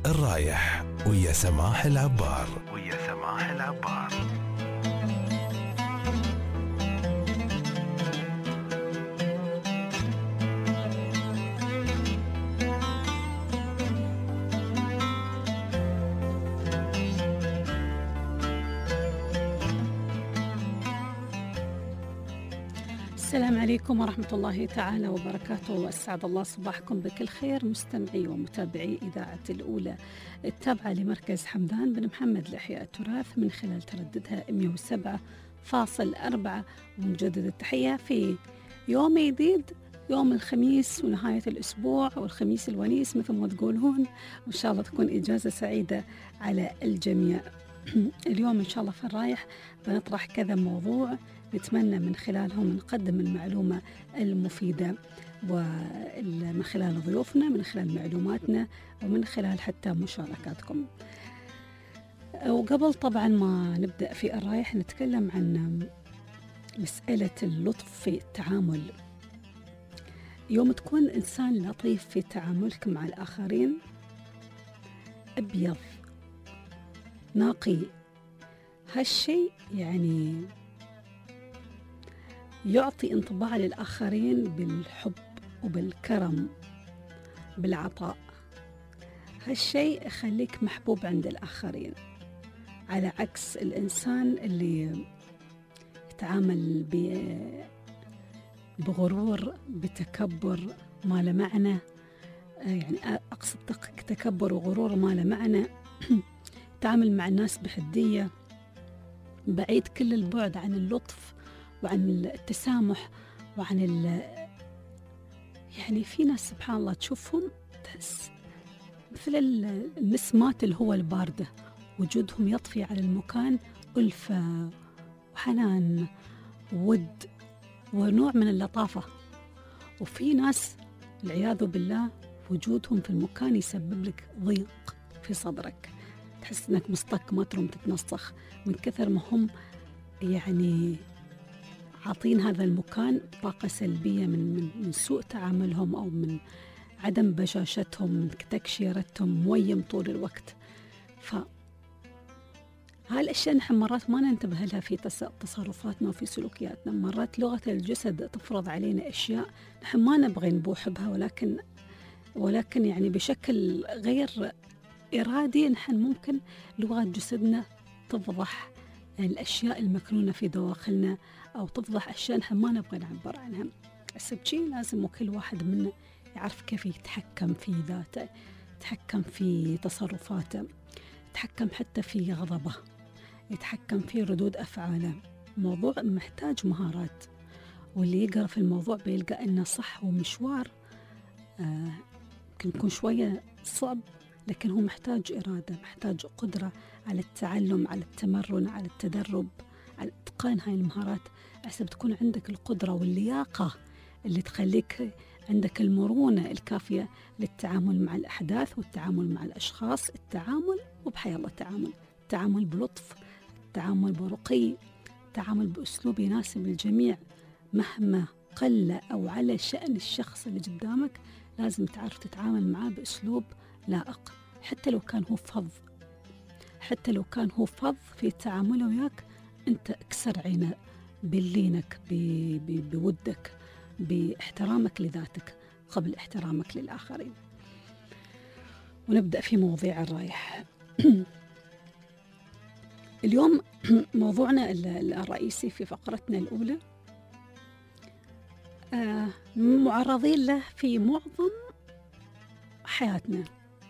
الرايح ويا سماح العبار. السلام عليكم ورحمة الله تعالى وبركاته، وأسعد الله صباحكم بكل خير مستمعي ومتابعي إذاعة الأولى التابعة لمركز حمدان بن محمد لإحياء التراث من خلال ترددها 107.4. ونجدد التحية في يوم جديد، يوم الخميس ونهاية الأسبوع والخميس الونيس مثل ما تقولون، وإن شاء الله تكون إجازة سعيدة على الجميع. اليوم إن شاء الله في الرايح بنطرح كذا موضوع نتمنى من خلالهم نقدم المعلومة المفيدة، ومن خلال ضيوفنا، من خلال معلوماتنا، ومن خلال حتى مشاركاتكم. وقبل طبعا ما نبدأ في الرايح نتكلم عن مسألة اللطف في التعامل. يوم تكون إنسان لطيف في تعاملك مع الآخرين، أبيض ناقي، هالشيء يعني يعطي انطباع للآخرين بالحب وبالكرم بالعطاء. هالشيء يخليك محبوب عند الآخرين، على عكس الإنسان اللي يتعامل بغرور، بتكبر ما له معنى. يعني أقصد تكبر وغرور ما له معنى. تعامل مع الناس بحدية، بعيد كل البعد عن اللطف وعن التسامح وعن يعني في ناس سبحان الله تشوفهم تحس مثل النسمات الهواء الباردة، وجودهم يطفي على المكان ألفة وحنان وود ونوع من اللطافة. وفي ناس العياذ بالله وجودهم في المكان يسبب لك ضيق في صدرك، تحس انك مصطك ما ترم تتنسخ من كثر ما هم يعني عاطين هذا المكان طاقة سلبية من سوء تعاملهم أو من عدم بشاشتهم، من تكشيرتهم، مويم طول الوقت. هالأشياء نحن مرات ما ننتبه لها في تصرفاتنا وفي سلوكياتنا. مرات لغة الجسد تفرض علينا أشياء نحن ما نبغي نبوح بها، ولكن يعني بشكل غير إرادي نحن ممكن لغة جسدنا تفضح الأشياء المكنونة في دواخلنا، أو تفضح أشياء نحن ما نبغى نعبر عنها. السبشي لازم وكل واحد منا يعرف كيف يتحكم في ذاته، يتحكم في تصرفاته، يتحكم حتى في غضبه، يتحكم في ردود أفعاله. موضوع محتاج مهارات، واللي يقرأ في الموضوع بيلقى أنه صح ومشوار يمكن يكون شوية صعب، لكن هو محتاج إرادة، محتاج قدرة على التعلم، على التمرن، على التدرب، على إتقان هاي المهارات، عشان تكون عندك القدرة واللياقة اللي تخليك عندك المرونة الكافية للتعامل مع الأحداث والتعامل مع الأشخاص. التعامل وبحي الله التعامل بلطف، التعامل برقي، التعامل بأسلوب يناسب الجميع. مهما قل أو على شأن الشخص اللي قدامك لازم تعرف تتعامل معاه بأسلوب لائق، حتى لو كان هو فظ في تعامله وياك، أنت اكسر عينه بلينك، بودك، باحترامك لذاتك قبل احترامك للآخرين. ونبدأ في مواضيع الرايح. اليوم موضوعنا الرئيسي في فقرتنا الأولى معرضين له في معظم حياتنا،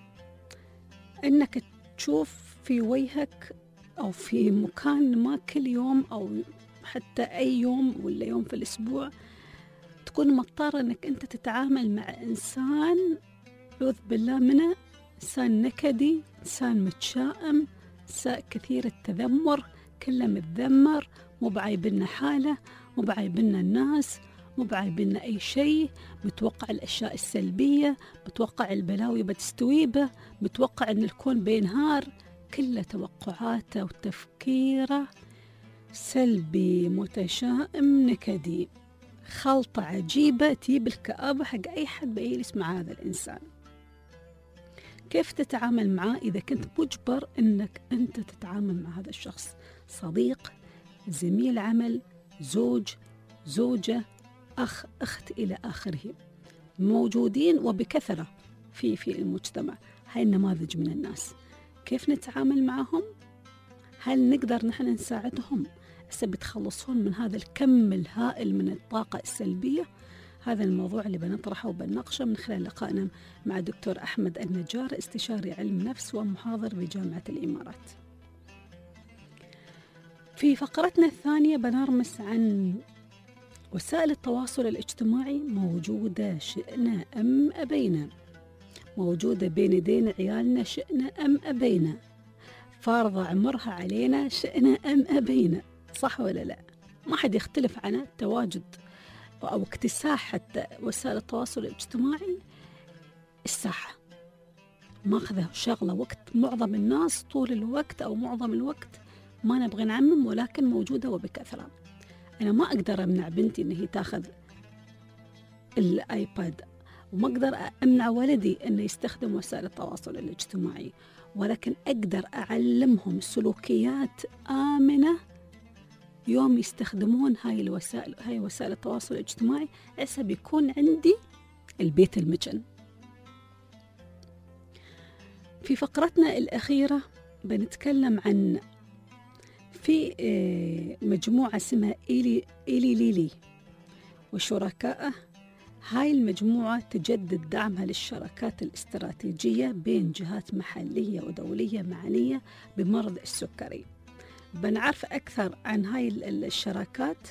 إنك تشوف في وجهك أو في مكان ما كل يوم أو حتى أي يوم ولا يوم في الأسبوع تكون مضطر إنك أنت تتعامل مع إنسان أعوذ بالله منه، إنسان نكدي، إنسان متشائم، إنسان كثير التذمر، كله متذمر، مو بعايبنا حاله، مو بعايبنا الناس، مو بعايبنا أي شيء، متوقع الأشياء السلبية، متوقع البلاوي بتستويبه، متوقع أن الكون بينهار. كل توقعاته وتفكيره سلبي متشائم نكدي، خلطة عجيبة تجيب الكآبة حق أي حد بيجلس مع هذا الإنسان. كيف تتعامل معاه إذا كنت مجبر أنك أنت تتعامل مع هذا الشخص؟ صديق، زميل عمل، زوج، زوجة، أخ، أخت إلى آخره، موجودين وبكثرة في المجتمع. هاي النماذج من الناس، كيف نتعامل معهم؟ هل نقدر نحن نساعدهم بيتخلصون من هذا الكم الهائل من الطاقة السلبية؟ هذا الموضوع اللي بنطرحه وبنناقشه من خلال لقائنا مع دكتور أحمد النجار، استشاري علم نفس ومحاضر بجامعة الإمارات. في فقرتنا الثانية بنرمس عن وسائل التواصل الاجتماعي، موجودة شئنا أم أبينا، موجودة بين يدين عيالنا شئنا أم أبينا، فارضة عمرها علينا شئنا أم أبينا، صح ولا لا؟ ما حد يختلف عن تواجد أو اكتساح حتى وسائل التواصل الاجتماعي الساحة، ماخذة شغلة وقت معظم الناس طول الوقت أو معظم الوقت، ما نبغي نعمم ولكن موجودة وبكثرة. أنا ما أقدر أمنع بنتي إن هي تاخذ الآيباد، وما أقدر أمنع ولدي إنه يستخدم وسائل التواصل الاجتماعي، ولكن أقدر أعلمهم سلوكيات آمنة يوم يستخدمون هاي وسائل التواصل الاجتماعي، عسى بيكون عندي البيت المجن. في فقرتنا الأخيرة بنتكلم عن في مجموعة اسمها إيلي ليلي وشركائه. هاي المجموعة تجدد دعمها للشراكات الاستراتيجية بين جهات محلية ودولية معنية بمرض السكري. بنعرف أكثر عن هاي الشراكات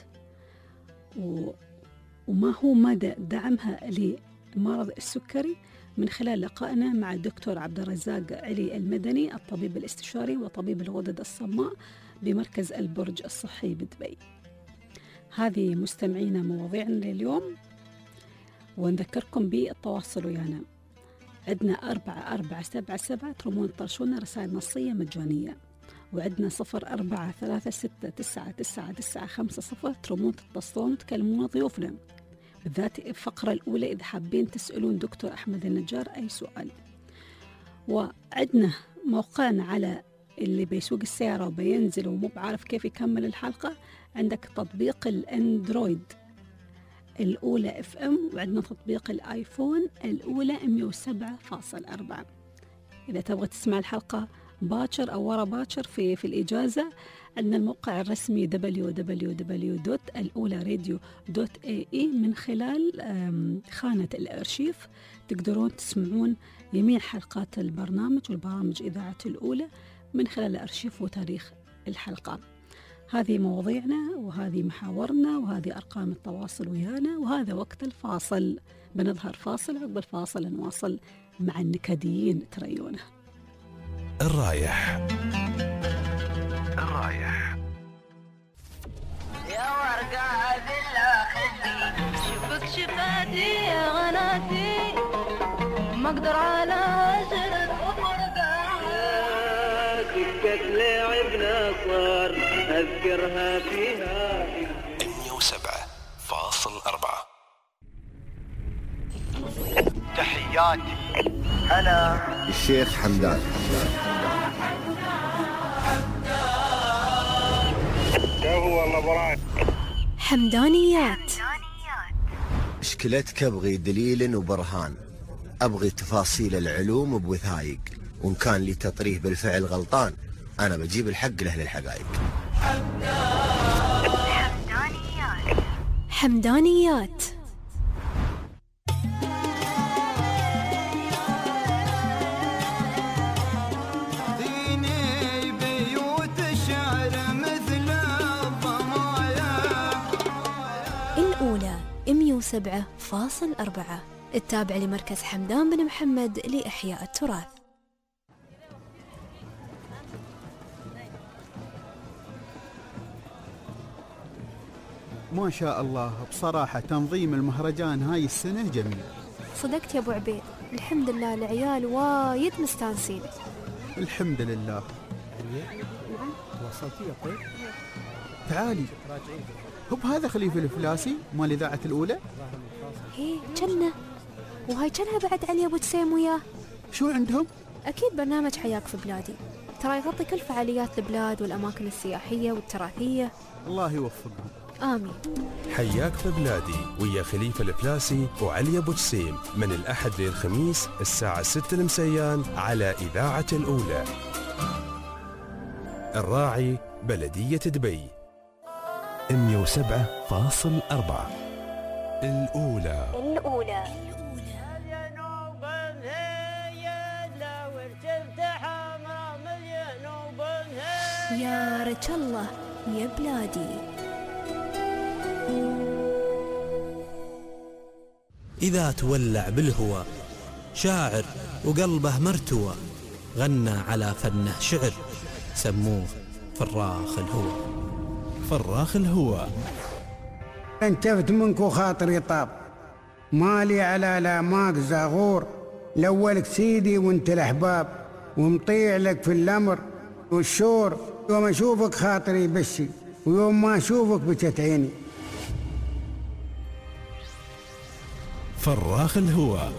وما هو مدى دعمها لمرض السكري من خلال لقائنا مع الدكتور عبد الرزاق علي المدني، الطبيب الاستشاري وطبيب الغدد الصماء بمركز البرج الصحي بدبي. هذه مستمعينا مواضيعنا لليوم، ونذكركم بالتواصل ويانا. عندنا 4477 ترمون تطرشونا رسائل نصية مجانية، وعندنا 0436999950 ترمون تتصلون وتكلمون ضيوفنا، بالذات الفقرة الأولى إذا حابين تسألون دكتور أحمد النجار أي سؤال. وعندنا موقعنا على اللي بيسوق السيارة وبينزل ومو بعرف كيف يكمل الحلقة، عندك تطبيق الأندرويد الأولى FM، وعندنا تطبيق الآيفون الأولى 107.4. إذا تبغى تسمع الحلقة باكر أو ورا باكر في الإجازة، عندنا الموقع الرسمي www.alularadio.ae. من خلال خانة الأرشيف تقدرون تسمعون جميع حلقات البرنامج والبرامج إذاعة الأولى من خلال الأرشيف وتاريخ الحلقة. هذه مواضيعنا وهذه محاورنا وهذه أرقام التواصل ويانا، وهذا وقت الفاصل. بنظهر فاصل، عقب الفاصل نواصل مع النكديين تريونه. الرايح يا ورقة بالله خلي شوفك شفاتي يا غناتي، ما اقدر على هجرك وفرقك، سكت لعبنا صار اذكرها فيها 107.4. تحياتي أنا الشيخ حمدان. حمدانيات. مشكلتك أبغي دليل وبرهان، أبغي تفاصيل العلوم بوثايق، وإن كان لي تطريه بالفعل غلطان أنا بجيب الحق لأهل الحقائق. حمدانيات. الأولى 107.4، التابع لمركز حمدان بن محمد لإحياء التراث. ما شاء الله، بصراحة تنظيم المهرجان هاي السنة جميل. صدقت يا أبو عبيد، الحمد لله العيال وايد مستانسين. الحمد لله. نعم وصلتي يا طيب؟ تعالي. هب هذا خليفة الفلاسي مال إذاعة الأولى؟ هي جنة، وهاي جنها بعد علي أبو تسيم وياه. شو عندهم؟ أكيد برنامج حياك في بلادي ترى يغطي كل فعاليات البلاد والأماكن السياحية والتراثية. الله يوفقهم. آمين. حياك في بلادي ويا خليفة الفلاسي وعلي أبو جسيم من الأحد للخميس الساعة 6 المسيان على إذاعة الأولى. الراعي بلدية دبي 107.4 الأولى. يا رجال الله يا بلادي. إذا تولع بالهوى شاعر وقلبه مرتوى، غنى على فنه شعر، سموه فراخ الهوى. فراخ الهوى. انتفت منك وخاطري طاب، مالي على لاماك زاغور، لولك سيدي وانت الاحباب، ومطيع لك في الامر والشور، يوم اشوفك خاطري بشي، ويوم ما اشوفك بكت عيني. فراخ الهوى.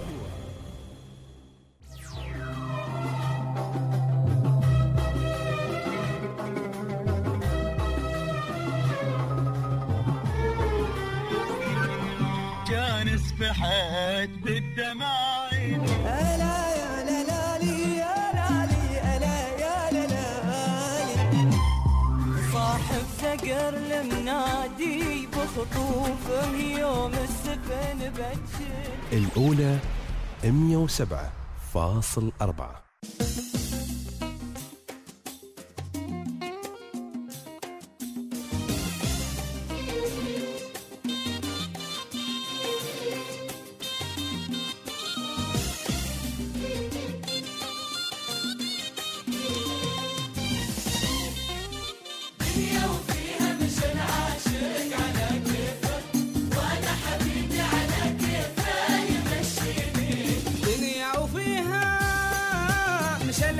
كان سبحت بالدماعي ألا يا لالي يا لالي ألا يا لالي، صاحب ثقر المنادي بخطوفه يوم السفن بتشل. الأولى 107.4. مش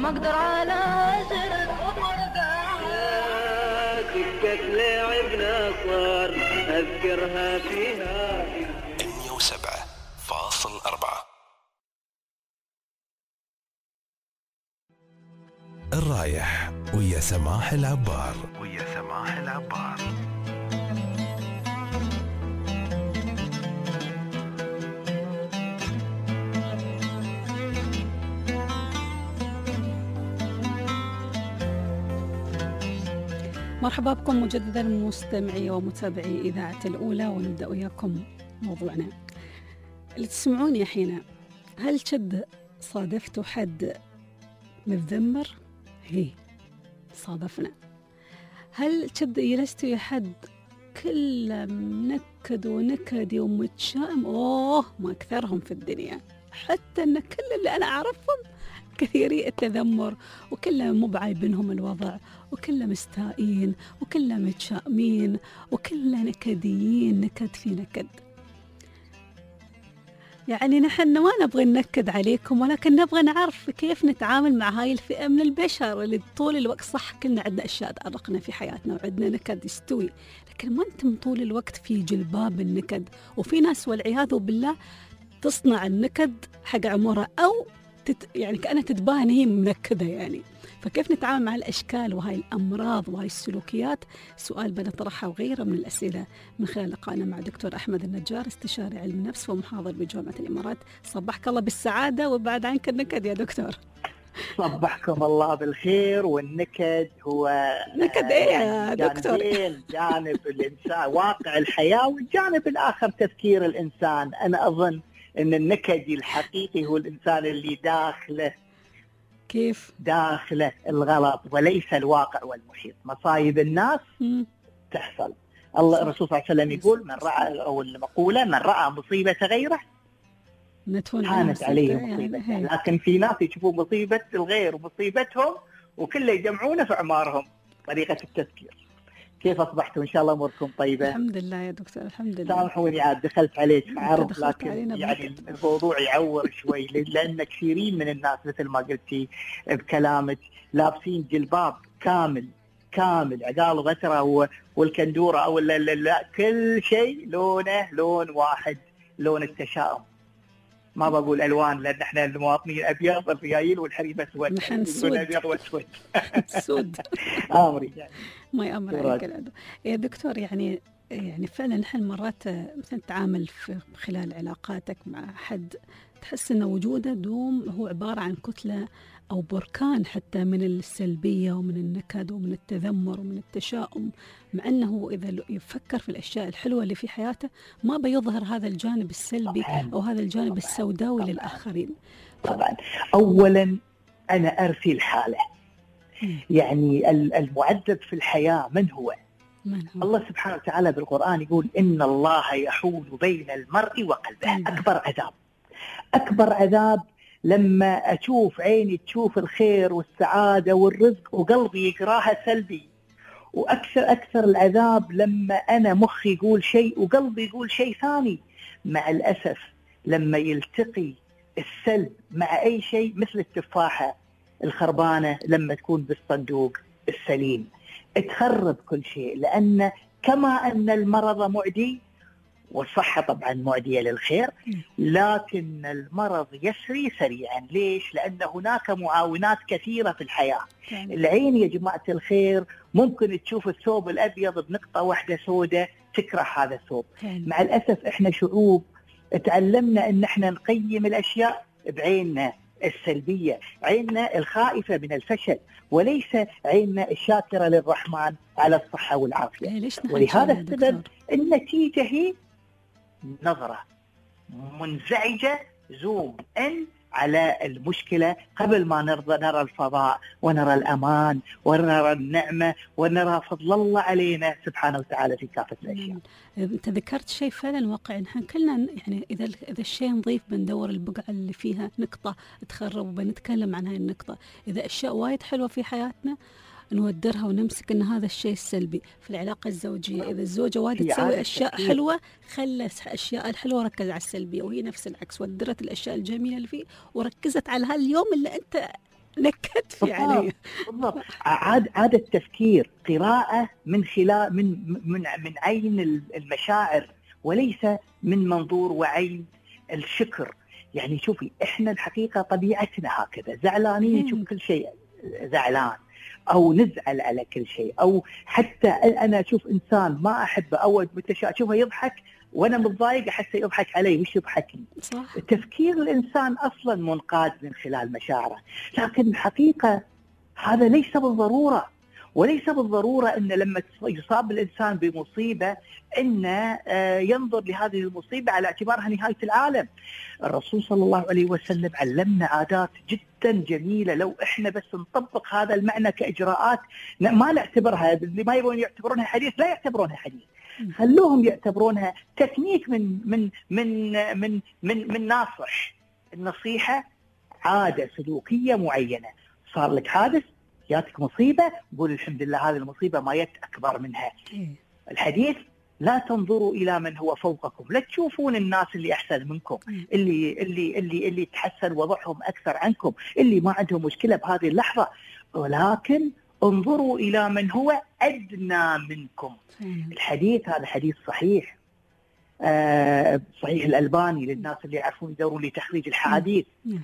ما اقدر على هجر سكة لعب نصر اذكرها فيها 107.4. الرايح ويا سماح العبار. مرحبا بكم مجددا مستمعي ومتابعي إذاعة الأولى، ونبدأ وياكم موضوعنا اللي تسمعوني حين. هل شد صادفتوا حد متذمر؟ هي صادفنا. هل شد جلستوا يا حد كل منكد ونكدي ومتشائم؟ ما أكثرهم في الدنيا، حتى أن كل اللي أنا أعرفهم كثيري التذمر، وكله مو بعايبينهم الوضع، وكله مستائين، وكله متشائمين، وكله نكديين، نكد في نكد. يعني نحن ما نبغي ننكد عليكم، ولكن نبغى نعرف كيف نتعامل مع هاي الفئة من البشر اللي طول الوقت صح كلنا عندنا أشياء تأرقنا في حياتنا وعندنا نكد يستوي، لكن ما أنتم طول الوقت في جلباب النكد. وفي ناس والعياذ بالله تصنع النكد حق عمرها، أو يعني كأنها تتباهى إن هي منكدة يعني. فكيف نتعامل مع الأشكال وهاي الأمراض وهاي السلوكيات؟ سؤال بنطرحه وغيره من الأسئلة من خلال لقائنا مع دكتور أحمد النجار، استشاري علم نفس ومحاضر بجامعة الإمارات. صبحك الله بالسعادة وبعد عنك النكد يا دكتور. صبحكم الله بالخير. والنكد هو نكد إيه يا دكتور؟ جانب الإنسان واقع الحياة، والجانب الآخر تفكير الإنسان. أنا أظن أن النكدي الحقيقي هو الإنسان اللي داخله كيف؟ داخله الغلط وليس الواقع والمحيط. مصايب الناس تحصل. الله الرسول صلى الله عليه وسلم يقول من رأى، أو المقولة من رأى مصيبة غيره كانت عليه مصيبته. يعني لكن في ناس يشوفوا مصيبة الغير ومصيبتهم وكله يجمعونه في أعمارهم. طريقة التفكير. كيف أصبحتوا؟ إن شاء الله أموركم طيبة. الحمد لله يا دكتور، الحمد لله. سامحوني عاد دخلت عليك في عرض، لكن يعني الموضوع يعور شوي، لأن كثيرين من الناس مثل ما قلتي بكلامك لابسين جلباب كامل عقال وغترة والكندورة أو لا كل شيء لونه لون واحد، لون التشاؤم. ما بقول ألوان لأن احنا المواطنين أبيض، الريايل والحريم أسود، نحن سود. أبيض وأسود. سود. أمري يعني. ما يأمر عليك يا دكتور. يعني فعلا نحن مرات مثلا نتعامل في خلال علاقاتك مع حد تحس أن وجوده دوم هو عبارة عن كتلة أو بركان حتى من السلبية ومن النكد ومن التذمر ومن التشاؤم، مع أنه إذا يفكر في الأشياء الحلوة اللي في حياته ما بيظهر هذا الجانب السلبي أو هذا الجانب السوداوي للآخرين. طبعا أولا أنا أرثي الحالة. يعني المعذب في الحياة من هو؟ الله سبحانه وتعالى بالقرآن يقول إن الله يحول بين المرء وقلبه. أكبر عذاب لما أشوف عيني تشوف الخير والسعادة والرزق وقلبي يقراها سلبي، وأكثر العذاب لما أنا مخي يقول شيء وقلبي يقول شيء ثاني. مع الأسف لما يلتقي السلب مع أي شيء، مثل التفاحة الخربانة لما تكون بالصندوق السليم تخرب كل شيء. لأن كما أن المرض معدي والصحة طبعا معدية للخير، لكن المرض يسري سريعا. ليش؟ لأن هناك معاونات كثيرة في الحياة. العين يا جماعة الخير ممكن تشوف الثوب الأبيض بنقطة واحدة سوداء تكره هذا الثوب. مع الأسف إحنا شعوب تعلمنا أن احنا نقيم الأشياء بعيننا السلبية، عيننا الخائفة من الفشل، وليس عيننا الشاكرة للرحمن على الصحة والعافية. ولهذا السبب النتيجة هي نظرة منزعجة، زوم إن على المشكلة قبل ما نرى الفضاء ونرى الأمان ونرى النعمة ونرى فضل الله علينا سبحانه وتعالى في كافة الأشياء. أنت ذكرت شيء فعلا واقعي. نحن كلنا يعني إذا الشيء نظيف بندور البقعة اللي فيها نقطة تخرب وبنتكلم عن هاي النقطة. إذا أشياء وايد حلوة في حياتنا نودرها ونمسك ان هذا الشيء السلبي. في العلاقه الزوجيه اذا الزوجه وايد تسوي اشياء حلوه خلت الاشياء الحلوه ركز على السلبيه، وهي نفس العكس ودرت الاشياء الجميله اللي فيه وركزت على هاليوم اللي انت نكت في علي. بالضبط. عاد التفكير قراءة من خلال من عين المشاعر، وليس من منظور وعين الشكر. يعني شوفي، احنا الحقيقة طبيعتنا هكذا، زعلانين نشوف كل شيء زعلان، او نزعل على كل شيء، او حتى انا اشوف انسان ما احبه او اشوفه يضحك وانا متضايق احسه يضحك علي، وش يضحكني؟ صح. تفكير الانسان اصلا منقاد من خلال مشاعره، لكن الحقيقه هذا ليس بالضروره، وليس بالضروره ان لما يصاب الانسان بمصيبه ان ينظر لهذه المصيبه على اعتبارها نهايه العالم. الرسول صلى الله عليه وسلم علمنا عادات جدا جميله، لو احنا بس نطبق هذا المعنى كاجراءات ما نعتبرها، اللي ما يبغون يعتبرونها حديث لا يعتبرونها حديث، خلوهم يعتبرونها تكنيك من ناصح. النصيحة عادة سلوكية معينة، صار لك حادث، جاتك مصيبة، قول الحمد لله هذه المصيبة ما جت أكبر منها. الحديث لا تنظروا إلى من هو فوقكم، لا تشوفون الناس اللي أحسن منكم، اللي تحسن وضعهم أكثر عنكم، اللي ما عندهم مشكلة بهذه اللحظة، ولكن انظروا إلى من هو أدنى منكم. الحديث هذا حديث صحيح، صحيح الألباني للناس اللي يعرفون يدورون لتخريج الحديث.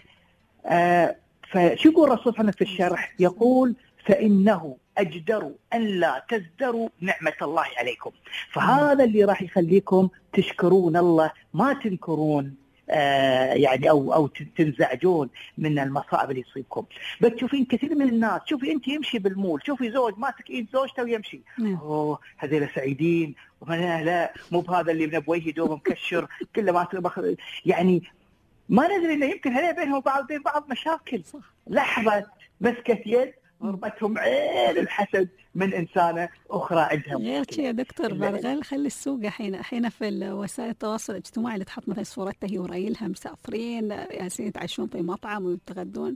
فشو يقول الرسول صلى في الشرح؟ يقول فإنه أجدر أن لا تزدروا نعمة الله عليكم. فهذا اللي راح يخليكم تشكرون الله، ما تنكرون يعني أو تنزعجون من المصائب اللي تصيبكم. بتشوفين كثير من الناس، شوفي أنت يمشي بالمول، شوفي زوج ماسك إيد زوجته ويمشي، أوه هذول سعيدين، لا مو بهذا اللي من بوجهه دوم مكشر كله ما يعني ما ندري إنه يمكن هذول بينهم بعض مشاكل. لحظة مسكة يد ضربتهم عين الحسد من إنسانة أخرى عندها. غير شيء يا دكتور، غير خلي السوق حين في وسائل التواصل الاجتماعي اللي تحط مثلا صورتها هي ورايلها مسافرين ياسين يتعشون في مطعم ويتغدون،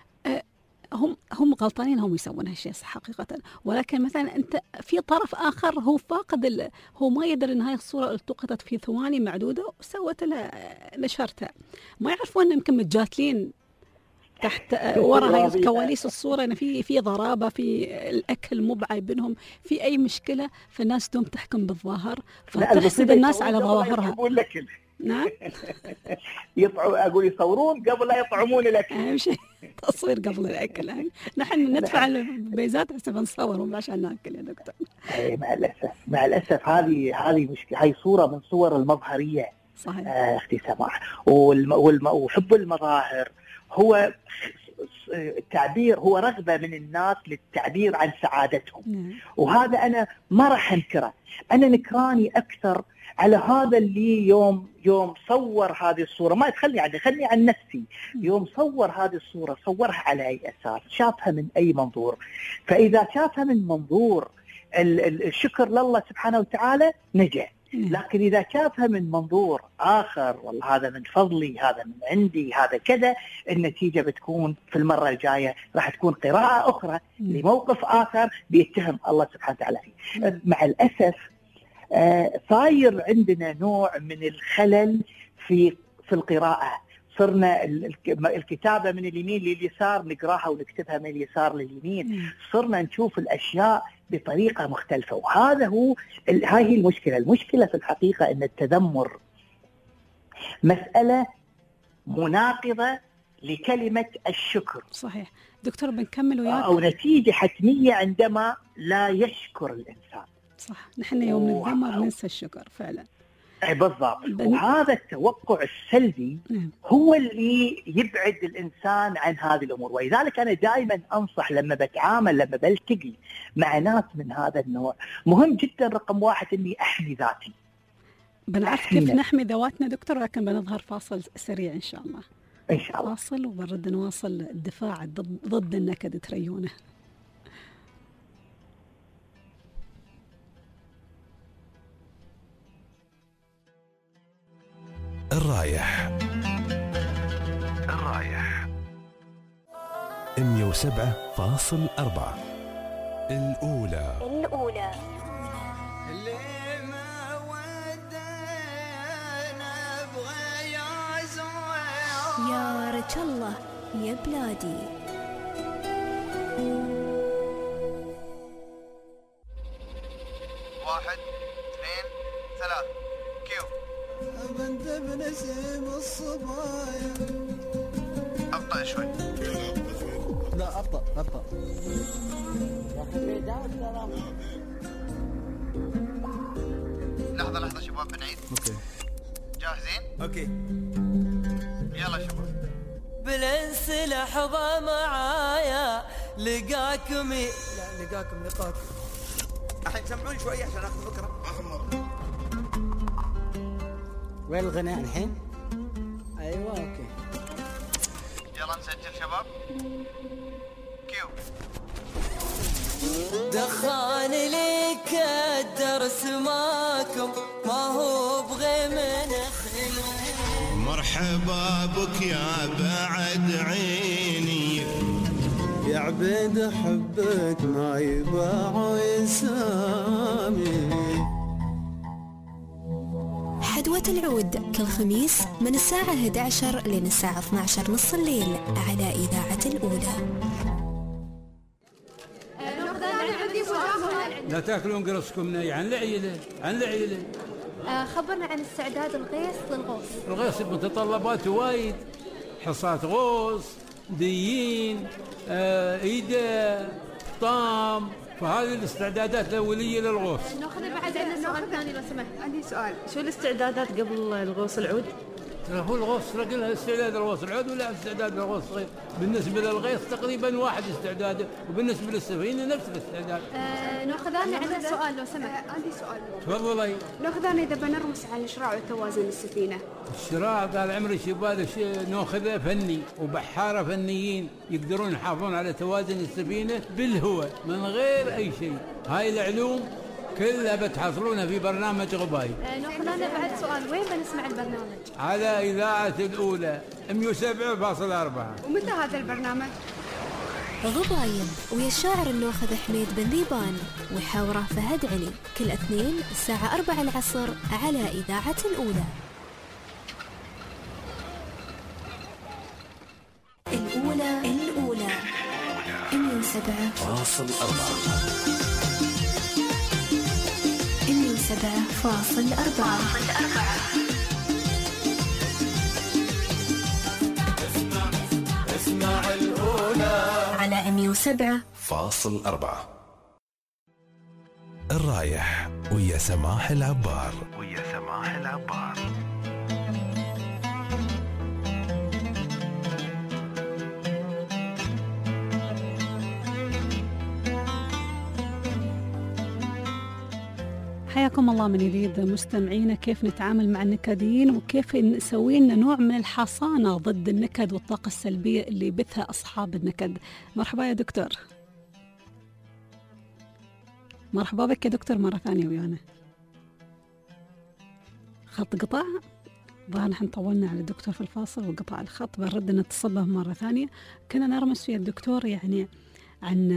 هم غلطانين، هم يسوون هالشيء حقيقة. ولكن مثلا أنت في طرف آخر هو فاقد هو ما يدري إن هاي الصورة التقطت في ثواني معدودة وسوت لها نشرتها، ما يعرفون إن يمكن متجاتلين تحت وراء هاي كواليس الصورة أن في ضرابة في الأكل، مو بعيبنهم في أي مشكلة، فالناس دوم تحكم بالظاهر فتحسد الناس على ظواهرها. نعم أقول يصورون قبل لا يطعمون الأكل. أهم شيء تصوير قبل الأكل. نحن ندفع البيزات حسب نصور مو عشان ناكل يا دكتور. مع الأسف هذه مشكلة، هاي صورة من صور المظهرية. صحيح. أختي سماح، وحب المظاهر هو التعبير، هو رغبة من الناس للتعبير عن سعادتهم. وهذا أنا ما راح أنكره، أنا نكراني أكثر على هذا اللي يوم صور هذه الصورة، ما تخلي خلني عن نفسي، يوم صور هذه الصورة صورها على أي أساس، شافها من أي منظور. فإذا شافها من منظور الشكر لله سبحانه وتعالى نجح، لكن إذا شافها من منظور آخر، والله هذا من فضلي، هذا من عندي، هذا كذا، النتيجة بتكون في المرة الجاية راح تكون قراءة أخرى لموقف آخر بيتهم الله سبحانه وتعالى فيه. مع الأسف صاير عندنا نوع من الخلل في القراءة، صرنا الكتابة من اليمين لليسار نقراها ونكتبها من اليسار لليمين، صرنا نشوف الأشياء بطريقة مختلفة، وهذا هاي المشكلة في الحقيقة أن التذمر مسألة مناقضة لكلمة الشكر. صحيح دكتور، بنكمل وياك. أو نتيجة حتمية عندما لا يشكر الإنسان. صح، نحن يوم نتذمر ننسى الشكر فعلا. بالضبط. وهذا التوقع السلبي هو اللي يبعد الإنسان عن هذه الأمور، ولذلك أنا دائما أنصح لما بلتقي مع ناس من هذا النوع، مهم جدا رقم واحد إني أحمي ذاتي. بنعرف كيف نحمي ذواتنا دكتور، لكن بنظهر فاصل سريع إن شاء الله. إن شاء الله. فاصل وبنرد نواصل الدفاع ضد النكد تريونه. الرايح 107.4 الأولى. يا رجل الله يا بلادي. انت بنسيم الصبايا. ابطأ شوي. لا ابطأ. لحظة شباب بنعيد. اوكي جاهزين؟ اوكي يلا شباب. بالانس لحظة معايا لقاكم لقاك. الحين سمعوني شوي عشان اخذ فكرة. وين الغناء الحين؟ ايوه اوكي. يلا نسجل شباب. كيو. دخان ليك الدرس ماكم ما هو بغي من خلو. مرحبا بك يا بعد عيني يا عبيد حبك ما يباع يسامي. حدوة العود كل خميس من الساعة 11 لين الساعة 12 نص الليل على إذاعة الأولى. لا تاكلون قرصكم ني عن العيلة. خبرنا عن استعداد الغيث للغوص. الغيث متطلبات وايد، حصات غوص، ديين، إيدة، طام، فهذه الاستعدادات الأولية للغوص. ناخذ بعد عندنا سؤال ثاني لو سمحت. عندي سؤال، شو الاستعدادات قبل الغوص العود؟ هو الغوص قلنا استعداد الغوص العود ولا استعداد الغوص الغيث. بالنسبة للغيث تقريبا واحد استعداده، وبالنسبة للسفينة نفس الاستعداد. ناخذ عندنا سؤال لو سمحت. عندي سؤال. تفضلي. ناخذ إذا بنرمس على الشراع وتوازن السفينة. الشراع طال عمري شباب ناخذه فني وبحارة فنيين يقدرون يحافظون على توازن السفينة بالهواء من غير أي شيء. هاي العلوم كلها بتحصلونها في برنامج غباي. ناخذ بعد سؤال، وين بنسمع البرنامج؟ على إذاعة الأولى 107.4. ومتى هذا البرنامج؟ غبايب ويا الشاعر الناخذ حميد بن ذيبان وحاوره فهد علي كل اثنين الساعة 4 العصر على إذاعة الأولى. الأولى 107.4. 107.4. اسمع الأولى على 107.4. الرايح ويا سماح العبار. حياكم الله من جديد مستمعينا. كيف نتعامل مع النكديين وكيف نسوي لنا نوع من الحصانة ضد النكد والطاقة السلبية اللي يبثها أصحاب النكد. مرحبا يا دكتور. مرحبا بك يا دكتور مرة ثانية ويانا. خط قطع، ظهر نحن طولنا على الدكتور في الفاصل وقطع الخط، بنرد نتصل به مرة ثانية. كنا نرمس ويا الدكتور يعني عن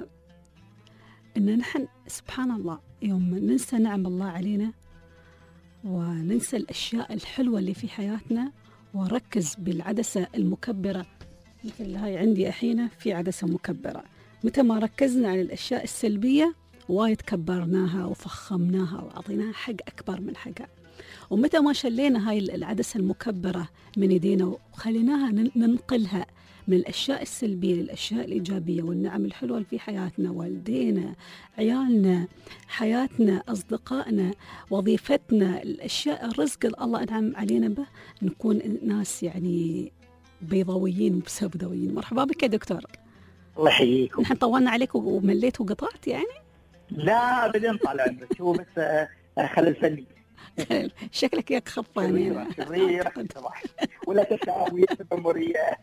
إن نحن سبحان الله يوم ننسى نعم الله علينا وننسى الأشياء الحلوة اللي في حياتنا ونركز بالعدسة المكبرة، مثل هاي عندي أحيانا في عدسة مكبرة، متى ما ركزنا على الأشياء السلبية وايد كبرناها وفخمناها وعطيناها حق أكبر من حقها، ومتى ما شلينا هاي العدسة المكبرة من يدينا وخليناها ننقلها من الأشياء السلبية للأشياء الإيجابية والنعم الحلوة اللي في حياتنا، والدينا، عيالنا، حياتنا، أصدقائنا، وظيفتنا، الأشياء الرزق اللي الله أنعم علينا به، نكون ناس يعني بيضاويين وبسوداويين. مرحبا بك يا دكتور. الله يحييكم. نحن طولنا عليك ومليت وقطعت يعني؟ لا أبدا، طال عمرك، هو بس خلل فني. شكلك ياك خفان ولا تتعاوي تدمرية.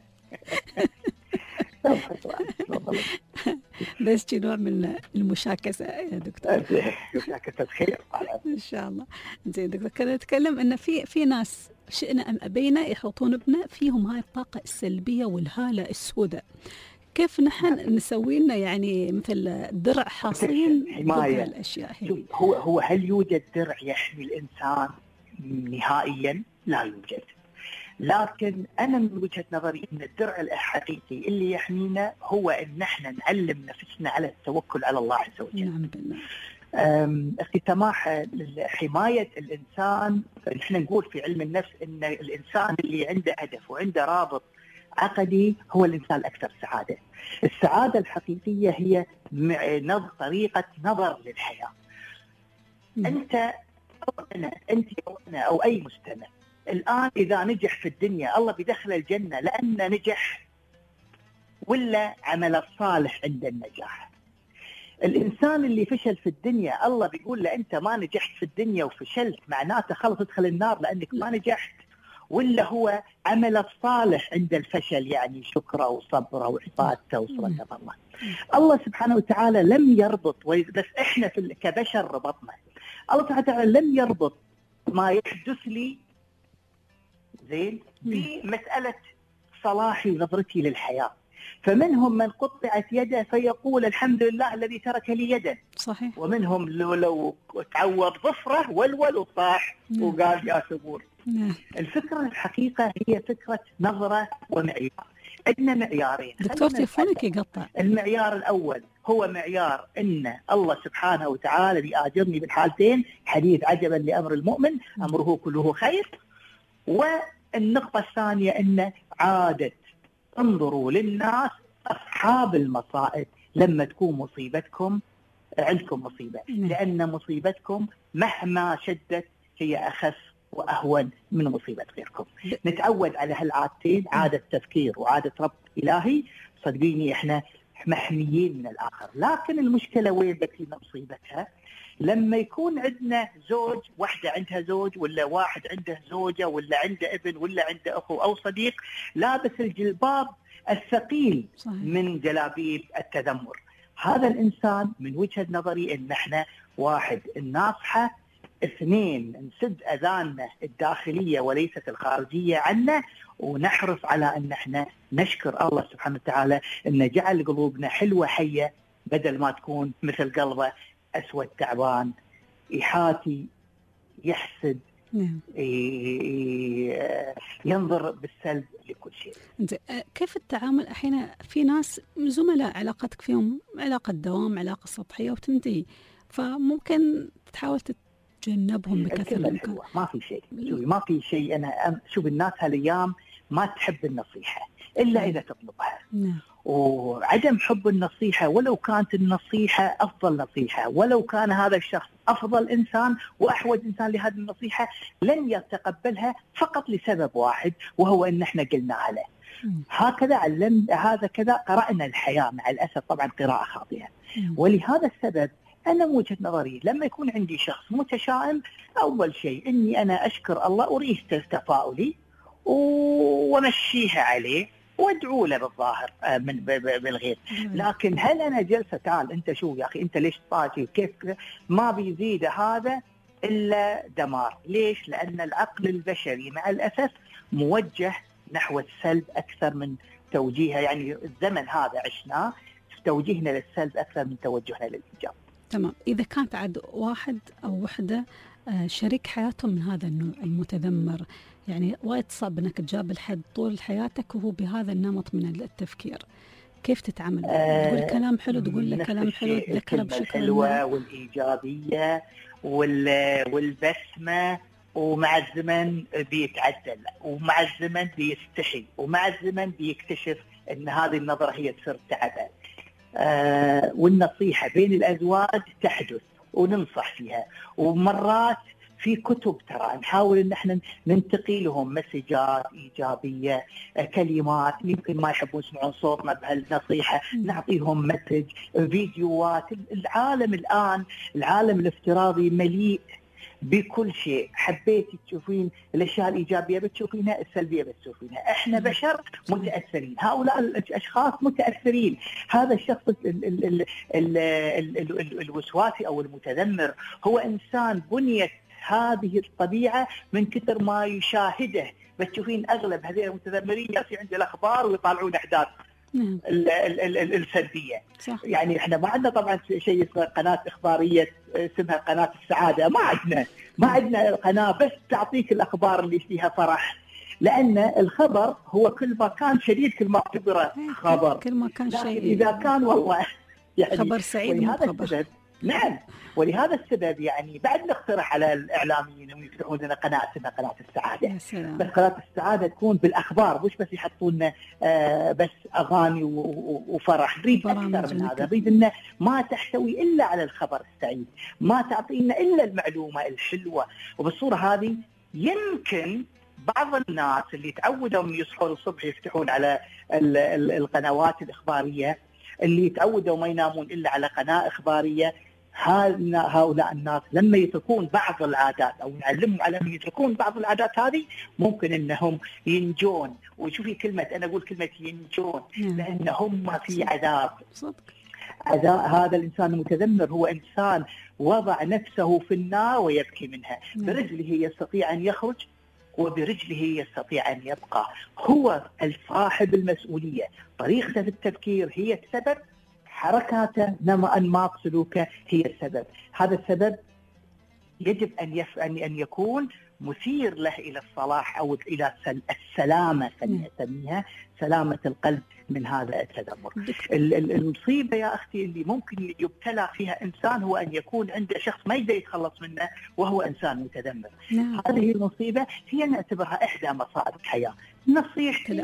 بس شي نوع من المشاكسة يا دكتور. مشاكسة خير إن شاء الله. زين دكتور، كنا نتكلم إن في ناس شئنا أم أبينا يحوطون بنا فيهم هاي الطاقة السلبية والهالة السوداء. كيف نحن نسوي لنا يعني مثل درع حصين حماية الأشياء هي؟ هو هل يوجد درع يحمي الإنسان نهائيا؟ لا يوجد. لكن أنا من وجهة نظري أن الدرع الحقيقي اللي يحمينا هو أن نحن نعلم نفسنا على التوكل على الله عز وجل. نعم بالله. اختي سماح، حماية الإنسان، نحن نقول في علم النفس إن الإنسان اللي عنده هدف وعنده رابط عقدي هو الإنسان الأكثر سعادة. السعادة الحقيقية هي طريقة نظر للحياة. أنت أو أنا أو أي مستمع الآن إذا نجح في الدنيا الله بيدخل الجنة لأنه نجح، ولا عمل الصالح عند النجاح؟ الإنسان اللي فشل في الدنيا الله بيقول له أنت ما نجحت في الدنيا وفشلت، معناته خلص ادخل النار لأنك ما نجحت، ولا هو عمل الصالح عند الفشل، يعني شكره وصبره وعبادته وصلة الله. الله سبحانه وتعالى لم يربط، بس إحنا كبشر ربطنا. الله سبحانه وتعالى لم يربط ما يحدث لي زين بمسألة صلاحي ونظرتي للحياة. فمنهم من قطعت يده فيقول الحمد لله الذي ترك لي يدا، صحيح. ومنهم لو تعوض ظفره ولول وصاح وقال يا ثبور. الفكرة الحقيقة هي فكرة نظرة ومعيار. عندنا معيارين. دكتور تلفونك يقطع. المعيار الأول هو معيار إن الله سبحانه وتعالى بيآجرني بالحالتين، حديث عجبا لأمر المؤمن أمره كله خير. والنقطة الثانية إن عادة انظروا للناس أصحاب المصائب لما تكون مصيبتكم عندكم مصيبة، لأن مصيبتكم مهما شدت هي أخف وأهون من مصيبة غيركم. نتعود على هالعادتين، عادة تفكير وعادة ربط إلهي، صدقيني إحنا محميين من الآخر. لكن المشكلة وين بتكون مصيبتها؟ لما يكون عندنا زوج، واحدة عندها زوج، ولا واحد عنده زوجة، ولا عنده ابن، ولا عنده أخو أو صديق لابس الجلباب الثقيل من جلابيب التذمر. هذا الإنسان من وجهة نظري إن احنا واحد الناصحة، اثنين نسد أذاننا الداخلية وليست الخارجية عنا، ونحرص على أن احنا نشكر الله سبحانه وتعالى إن جعل قلوبنا حلوة حية بدل ما تكون مثل قلبه أسود تعبان يحاتي يحسد ينظر بالسلب لكل شيء. أنت كيف التعامل؟ أحيانا في ناس زملاء علاقتك فيهم علاقة دوام، علاقة سطحية وتنتهي، فممكن تحاول تتجنبهم بكثر الإمكان. ما في شيء، ما في شيء. أنا شوف الناس هالأيام ما تحب النصيحة إلا إذا تطلبها. وعدم حب النصيحة ولو كانت النصيحة أفضل نصيحة، ولو كان هذا الشخص أفضل إنسان وأحوج إنسان لهذه النصيحة، لن يتقبلها فقط لسبب واحد، وهو أن احنا قلنا له. هكذا هذا كذا قرأنا الحياة، مع الأسف طبعا قراءة خاطئة. ولهذا السبب أنا من وجهة نظري لما يكون عندي شخص متشائم، أول شيء إني أنا أشكر الله أريه تفاؤلي ومشيها عليه وادعوا له بالظاهر بالغير. لكن هل أنا جلسة تعال أنت شو يا أخي أنت ليش طاجي كيف ما بيزيد هذا إلا دمار. ليش؟ لأن العقل البشري مع الأسف موجه نحو السلب أكثر من توجيهه. يعني الزمن هذا عشناه توجيهنا للسلب أكثر من توجهنا للإيجاب. تمام. إذا كانت عاد واحد أو وحدة شريك حياتهم من هذا النوع المتذمر، يعني وايد صعب انك تجابل حد طول حياتك وهو بهذا النمط من التفكير، كيف تتعامل؟ تقول كلام حلو، تقول له كلام حلو، تذكره بشكل الحلوة والإيجابية والبسمة، ومع الزمن بيتعدل، ومع الزمن بيستحي، ومع الزمن بيكتشف ان هذه النظرة هي سر تعبه. والنصيحة بين الأزواج تحدث وننصح فيها، ومرات في كتب ترى نحاول ان احنا ننتقي لهم مسجات ايجابيه، كلمات يمكن ما يحبون يسمعون صوتنا بهالنصيحه، نعطيهم مسج، فيديوهات. العالم الان العالم الافتراضي مليء بكل شيء. حبيتي تشوفين الاشياء الايجابيه بتشوفينها، السلبيه بتشوفينها. احنا بشر متاثرين، هؤلاء الاشخاص متاثرين. هذا الشخص الوسواسي او المتذمر هو انسان بنيت هذه الطبيعه من كثر ما يشاهده. بتشوفين اغلب هذول المتذمرين ياتي عند الاخبار ويطالعون احداث السلبيه. يعني احنا ما عندنا طبعا شيء اسمه قناه اخباريه اسمها قناه السعاده، ما عندنا قناه بس تعطيك الاخبار اللي فيها فرح، لان الخبر هو كل ما كان شديد كل ما اعتبره خبر، كل ما كان شيء اذا كان والله يعني خبر سعيد. ولهذا السبب نعم. ولهذا السبب يعني بعد نقترح على الإعلاميين أن يفتحون لنا قناة اسمها قناة السعادة. بس قناة السعادة تكون بالأخبار، مش بس يحطون لنا بس أغاني وفرح. نريد أكثر من هذا، نريد أن ما تحتوي إلا على الخبر السعيد، ما تعطينا إلا المعلومة الحلوة. وبالصورة هذه يمكن بعض الناس اللي تعودوا من يصحون الصبح يفتحون على القنوات الإخبارية، اللي تعودوا ما ينامون إلا على قناة إخبارية، هؤلاء الناس لما يتركون بعض العادات أو نعلمهم على أن يتركون بعض العادات هذه ممكن أنهم ينجون. وشوفي كلمة، أنا أقول كلمة ينجون لأن هم في عذاب. هذا الإنسان المتذمر هو إنسان وضع نفسه في النار ويبكي منها. برجله يستطيع أن يخرج وبرجله يستطيع أن يبقى. هو الصاحب المسؤولية، طريقته في التفكير هي السبب، حركاته أنماط سلوكه هي السبب. هذا السبب يجب أن يكون مثير له إلى الصلاح أو إلى السلامة، نسميها سلامة القلب من هذا التذمر. المصيبة يا أختي اللي ممكن يبتلى فيها إنسان هو أن يكون عنده شخص ما يقدر يتخلص منه وهو إنسان متذمر. هذه المصيبة هي نعتبرها إحدى مصائب الحياة. نصيحتي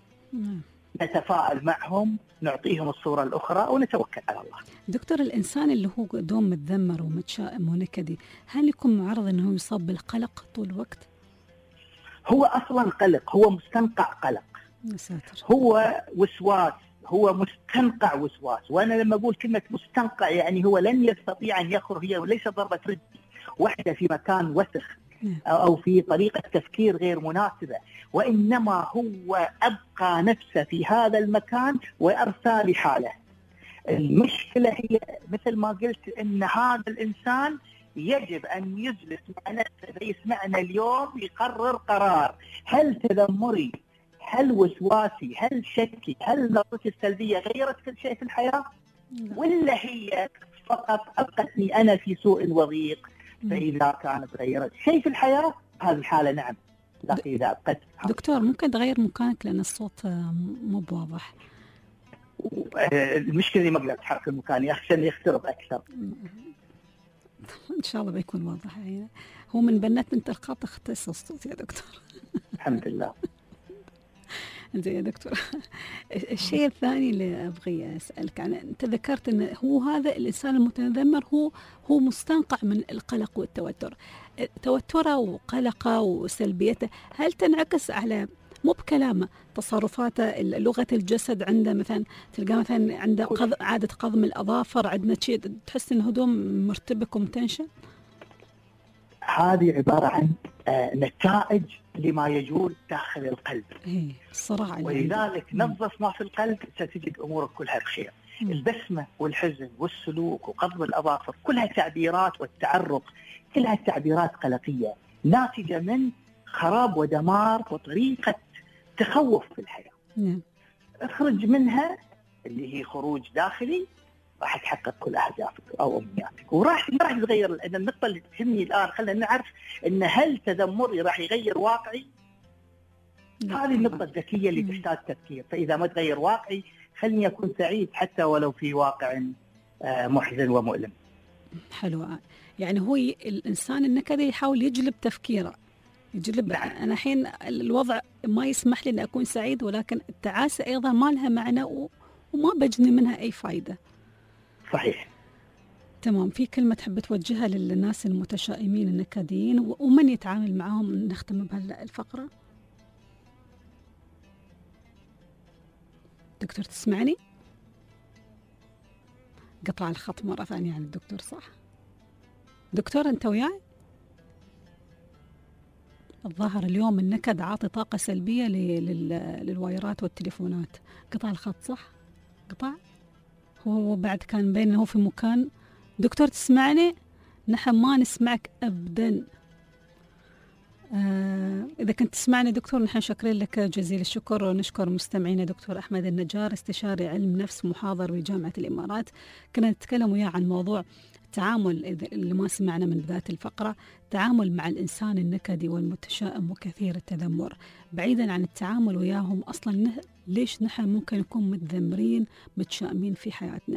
نتفاعل معهم، نعطيهم الصورة الأخرى ونتوكل على الله. دكتور، الإنسان اللي هو دوم متذمر ومتشائم ونكدي، هل يكون معرض أنه يصاب بالقلق طول الوقت؟ هو أصلا قلق، هو مستنقع قلق، هو وسواس، هو مستنقع وسواس. وأنا لما أقول كلمة مستنقع يعني هو لن يستطيع أن يخرج، هي وليس ضربة رجل واحدة في مكان وسخ أو في طريقة تفكير غير مناسبة، وإنما هو أبقى نفسه في هذا المكان وأرثى لحاله. المشكلة هي مثل ما قلت إن هذا الإنسان يجب أن يجلس مع نفسه يسمعنا اليوم يقرر قرار: هل تذمري، هل وسواسي، هل شكي، هل نظرتي السلبية غيرت كل شيء في الحياة، ولا هي فقط أبقتني أنا في سوء وضيق؟ فإذا كانت غيرت شيء في الحياة هذه الحالة نعم، لكن إذا أبقت. دكتور، ممكن تغير مكانك لأن الصوت مو بواضح. المشكلة اللي ما أقدر أتحرك المكان عشان يخترب أكثر. إن شاء الله بيكون واضح. يعني هو من بنات بنت الخط اختص الصوت يا دكتور. الحمد لله. زين يا دكتور. الشيء الثاني اللي أبغي أسألك عنه، أنت ذكرت أن هو هذا الإنسان المتذمر هو مستنقع من القلق والتوتر. توتره وقلقه وسلبيته هل تنعكس على مو بكلامه، تصرفاته، لغة الجسد عنده؟ مثلا تلقى مثلا عنده عادة قضم الأظافر، عندنا شيء تحس إن هدوم مرتبك ومتنشن. هذه عبارة عن نتائج لما يجول داخل القلب. الصراع. ولذلك نظف ما في القلب ستجد أمورك كلها بخير. البسمة والحزن والسلوك وقضم الأظافر كلها تعبيرات، والتعرق كلها تعبيرات قلقية ناتجة من خراب ودمار وطريقة تخوف في الحياة. اخرج منها اللي هي خروج داخلي، راح تحقق كل أهدافك أو أمنياتك، وراح تغير. لأن النقطة اللي تهمني الآن خلينا نعرف إن هل تذمري راح يغير واقعي؟ هذه النقطة الذكية اللي تحتاج تفكير. فإذا ما تغير واقعي خلني أكون سعيد حتى ولو في واقع محزن ومؤلم. حلو. يعني هو الإنسان النكدي يحاول يجلب تفكيره، يجلب. أنا الحين الوضع ما يسمح لي أن أكون سعيد، ولكن التعاسة أيضا ما لها معنى وما بجني منها أي فايدة. صحيح. تمام. في كلمة تحب توجهها للناس المتشائمين النكديين ومن يتعامل معهم نختم بهالفقرة؟ دكتور تسمعني؟ قطع الخط مرة ثانية عن الدكتور. صح دكتور أنت وياي؟ الظاهر اليوم النكد عاطي طاقة سلبية للوايرات والتليفونات. قطع الخط. صح قطع. هو بعد كان بينه في مكان. دكتور تسمعني؟ نحن ما نسمعك أبدا. إذا كنت تسمعني دكتور نحن شاكرين لك جزيل الشكر، ونشكر مستمعينا دكتور أحمد النجار استشاري علم نفس محاضر بجامعة الإمارات. كنا نتكلم وياه عن موضوع التعامل اللي ما سمعنا من بداية الفقرة، تعامل مع الإنسان النكدي والمتشائم وكثير التذمر. بعيدا عن التعامل وياهم أصلا ليش نحن ممكن نكون متذمرين متشائمين في حياتنا؟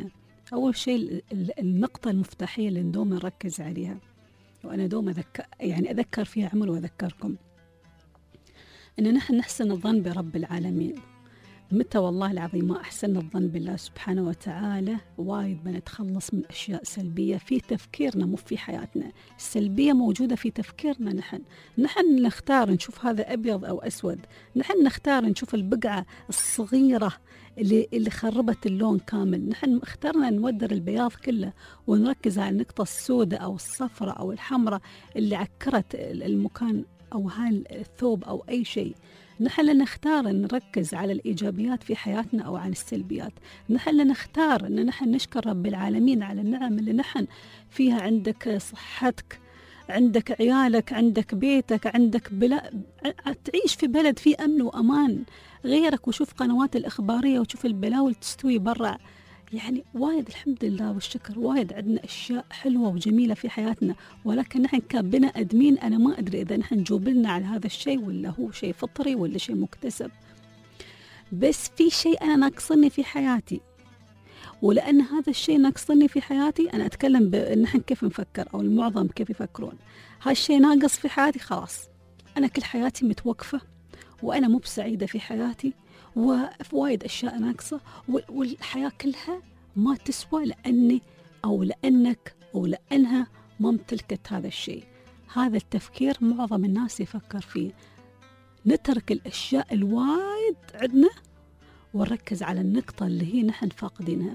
أول شيء النقطة المفتاحية اللي دوما نركز عليها، وأنا دوما أذكر فيها عمر وأذكركم، إن نحن نحسن الظن برب العالمين. متى والله العظيم ما أحسن الظن بالله سبحانه وتعالى وايد بنتخلص من أشياء سلبية في تفكيرنا مو في حياتنا. السلبية موجودة في تفكيرنا. نحن نختار نشوف هذا أبيض أو أسود، نحن نختار نشوف البقعة الصغيرة اللي خربت اللون كامل. نحن اخترنا نودر البياض كله ونركز على النقطة السوداء أو الصفراء أو الحمراء اللي عكرت المكان أو هالثوب أو أي شيء. نحن نختار نركز على الإيجابيات في حياتنا أو عن السلبيات. نحن نختار أن نحن نشكر رب العالمين على النعم اللي نحن فيها. عندك صحتك، عندك عيالك، عندك بيتك، عندك تعيش في بلد فيه أمن وأمان غيرك، وشوف قنوات الإخبارية وشوف البلاوي تستوي برا. يعني وايد الحمد لله والشكر، وايد عندنا أشياء حلوة وجميلة في حياتنا، ولكن نحن كبنا أدمين أنا ما أدري إذا نحن جوبلنا على هذا الشيء ولا هو شيء فطري ولا شيء مكتسب. بس في شيء أنا ناقصني في حياتي، ولأن هذا الشيء ناقصني في حياتي أنا أتكلم نحن كيف نفكر أو المعظم كيف يفكرون. هالشيء ناقص في حياتي، خلاص أنا كل حياتي متوقفة وأنا مو بسعيدة في حياتي، ووايد أشياء ناقصة، والحياة كلها ما تسوى لأني أو لأنك أو لأنها ما امتلكت هذا الشيء. هذا التفكير معظم الناس يفكر فيه. نترك الأشياء الوايد عندنا ونركز على النقطة اللي هي نحن فاقدينها.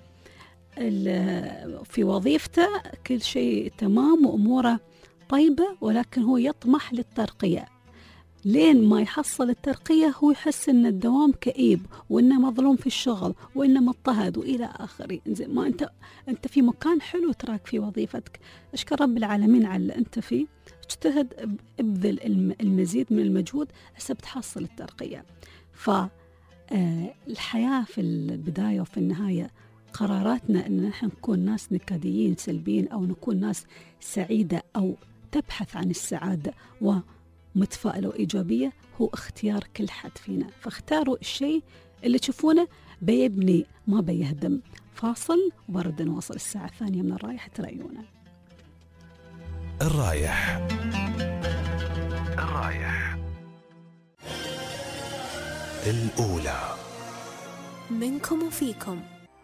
في وظيفته كل شيء تمام وأموره طيبة، ولكن هو يطمح للترقية. لين ما يحصل الترقية هو يحس ان الدوام كئيب وانه مظلوم في الشغل وانه مضطهد والى اخره. ما انت في مكان حلو تراك في وظيفتك، اشكر رب العالمين على اللي انت فيه، اجتهد، ابذل المزيد من المجهود حسب تحصل الترقية. فالحياة في البداية وفي النهاية قراراتنا ان نحن نكون ناس نكديين سلبيين او نكون ناس سعيدة او تبحث عن السعادة متفائلة وإيجابية هو اختيار كل حد فينا. فاختاروا الشيء اللي تشوفونه بيبني ما بيهدم. فاصل وبرد نواصل الساعة 2 من الرايح ترأيونا. الرايح الأولى منكم وفيكم.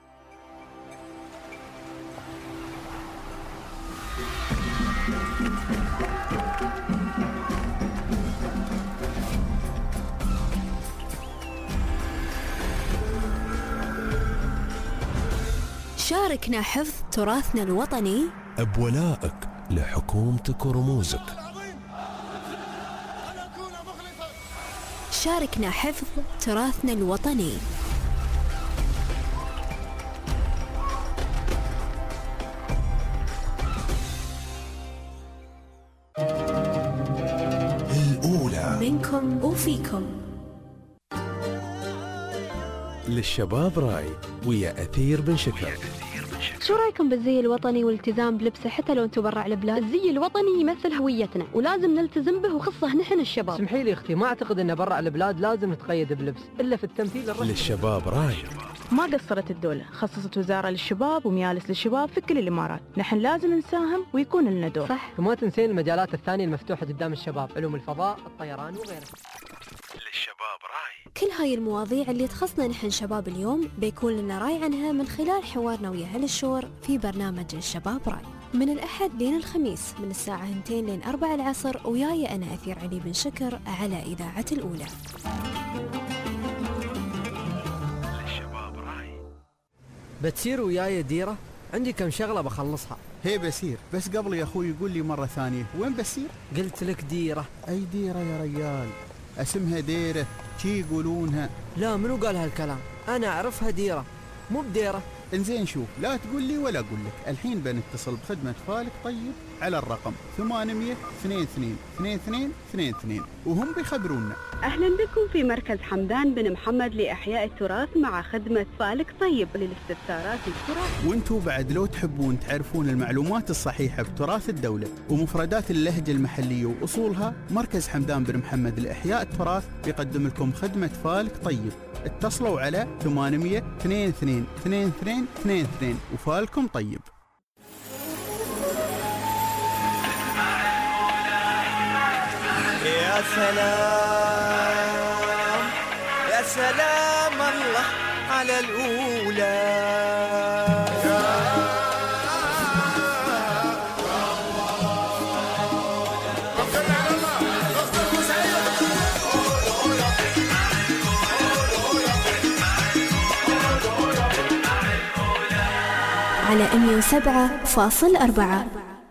شاركنا حفظ تراثنا الوطني بولائك لحكومتك ورموزك. شاركنا حفظ تراثنا الوطني. الأولى منكم وفيكم. للشباب راي ويا أثير بن شكر. شو رايكم بالزي الوطني والالتزام بلبسه حتى لو انتم برا البلاد؟ الزي الوطني يمثل هويتنا ولازم نلتزم به، وخصه نحن الشباب. اسمحي لي اختي، ما اعتقد ان برا البلاد لازم نتقيد بلبس الا في التمثيل الرسمي. للشباب راي. ما قصرت الدولة، خصصت وزارة للشباب وميالس للشباب في كل الإمارات. نحن لازم نساهم ويكون لنا دور. صح، وما تنسين المجالات الثانية المفتوحة قدام الشباب، علوم الفضاء، الطيران وغيره. للشباب راي. كل هاي المواضيع اللي تخصنا نحن شباب اليوم بيكون لنا راي عنها من خلال حوارنا ويا أهل الشور في برنامج الشباب راي من الأحد لين الخميس من الساعة 2 لين 4 العصر، وياي أنا أثير علي بن شكر على إذاعة الأولى. بتسير وياي ديرة؟ عندي كم شغلة بخلصها. هي بسير، بس قبل يا أخوي يقول لي مرة ثانية وين بسير؟ قلت لك ديرة. أي ديرة يا رجال؟ اسمها ديرة، شي يقولونها. لا، منو قال هالكلام؟ أنا أعرفها ديرة مو بديرة. انزين شوف، لا تقول لي ولا أقول لك، الحين بنتصل بخدمة فالك طيب على الرقم 800 22 22 22 وهم بيخبرونا. أهلا بكم في مركز حمدان بن محمد لإحياء التراث مع خدمة فالك طيب للاستفسارات التراث. وانتوا بعد لو تحبون تعرفون المعلومات الصحيحة بتراث الدولة ومفردات اللهجة المحلية وأصولها، مركز حمدان بن محمد لإحياء التراث يقدم لكم خدمة فالك طيب. اتصلوا على 800 22 22 22 وفالكم طيب. يا سلام يا سلام الله على الأولى. على 107.4.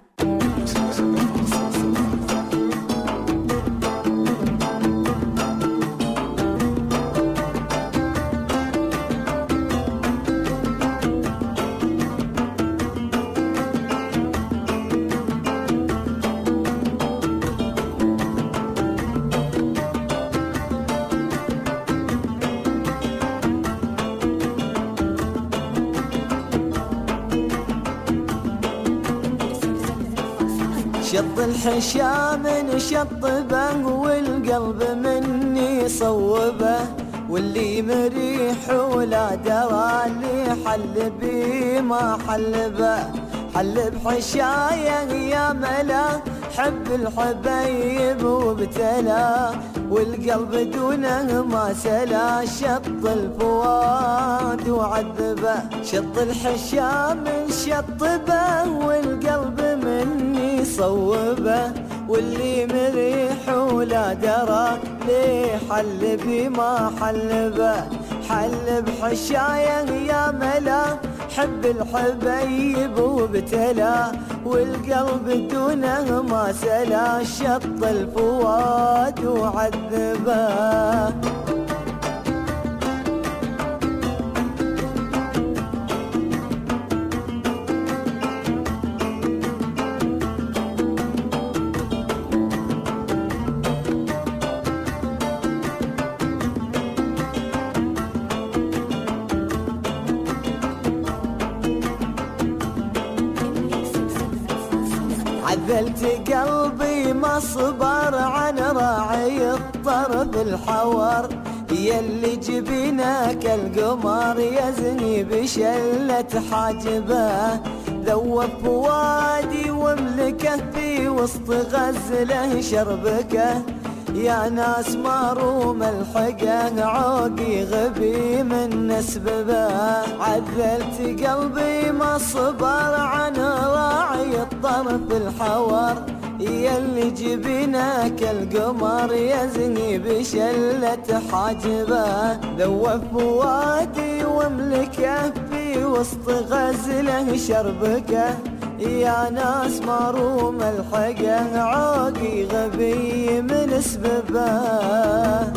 شط الحشام نشطبه والقلب مني صوبه، واللي مريح ولا درى اللي حل بي ما حل به. حل بحشايه يا ملا حب الحبايب وابتلى، والقلب دونه ما سلا شط الفؤاد وعذبه. شط الحشام نشطبه والقلب مني صوبه، واللي مريح ولا درى ليه حل بي ما حل به. حل بحشايه يا ملا حب الحبايب وابتلى، والقلب دونه ما سلا شط الفؤاد وعذبه. عذلت قلبي ما صبر عن راعي الطرف الحور، يلي جبينك القمر يزني بشلة حاجبه. ذوب فؤادي واملكه في وسط غزله شربكه، يا ناس ماروم الحقه عوقي غبي من نسببه. عذلت قلبي ما صبر عن راعي الطرف الحور، يلي جبينك القمر يزني بشلة حاجبه. ذوب فؤادي واملكه في وسط غزله شربكه، يا ناس ماروم الحقه عوقي غبي من سببه.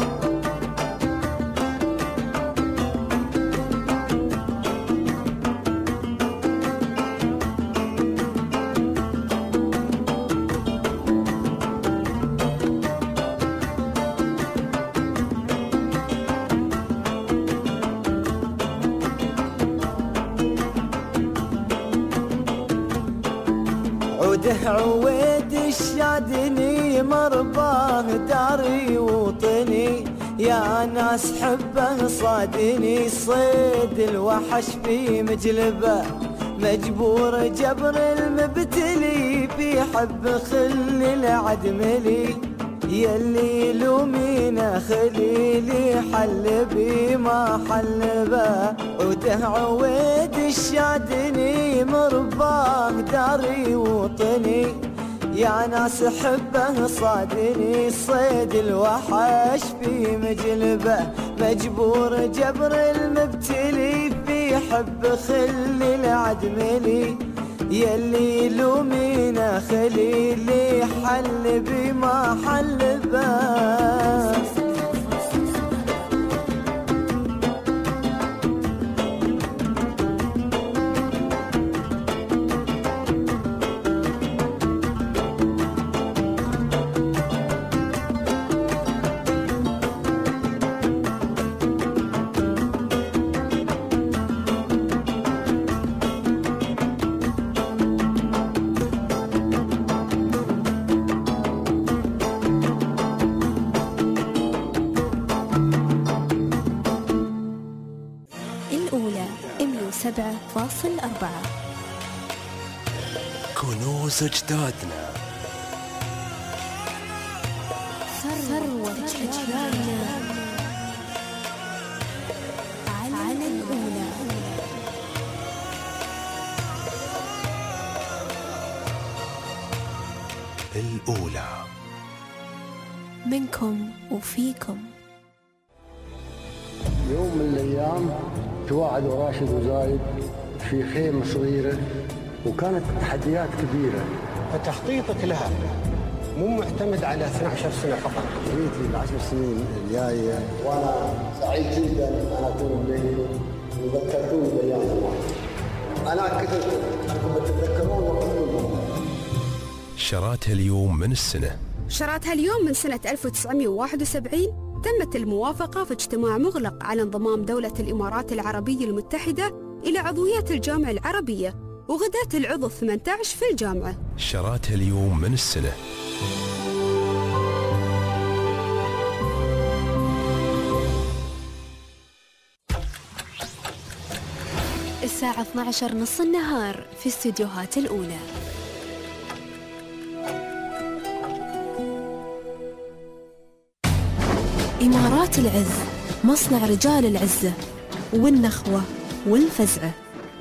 عويد الشادني مرباه داري وطني، يا ناس حبه صادني صيد الوحش في مجلبه. مجبور جبر المبتلي في حب خل العدملي، يلي يلومينا خليلي حل بي ما حل به. وده عويد الشادني مرباه داري وطني، يا ناس حبه صادني صيد الوحش في مجلبه. مجبور جبر المبتلي في حب خل العدملي، يلي يلومينا خليلي حل بي ما حل به. 107.4. كنوز أجدادنا، ثروة أجيالنا، على الأولى. الأولى منكم وفيكم. يوم من الأيام تواعدوا راشد وزايد في خيمة صغيرة، وكانت تحديات كبيرة، فتخطيطك لها مو معتمد على 12 سنة فقط. رؤيتي ل10 سنين الجاية، وأنا سعيد جدا أن أكون بينكم وذكرتوني بأيام زمان. أنا كنت تتذكرون وكلكم. شراتها اليوم من السنة. شراتها اليوم من سنة 1971 تمت الموافقة في اجتماع مغلق على انضمام دولة الإمارات العربية المتحدة إلى عضوية الجامعة العربية، وغداة العضو 18 في الجامعة. شراتها اليوم من السنة. الساعة 12 نص النهار في استديوهات الأولى. إمارات العز، مصنع رجال العزة والنخوة والفزعة.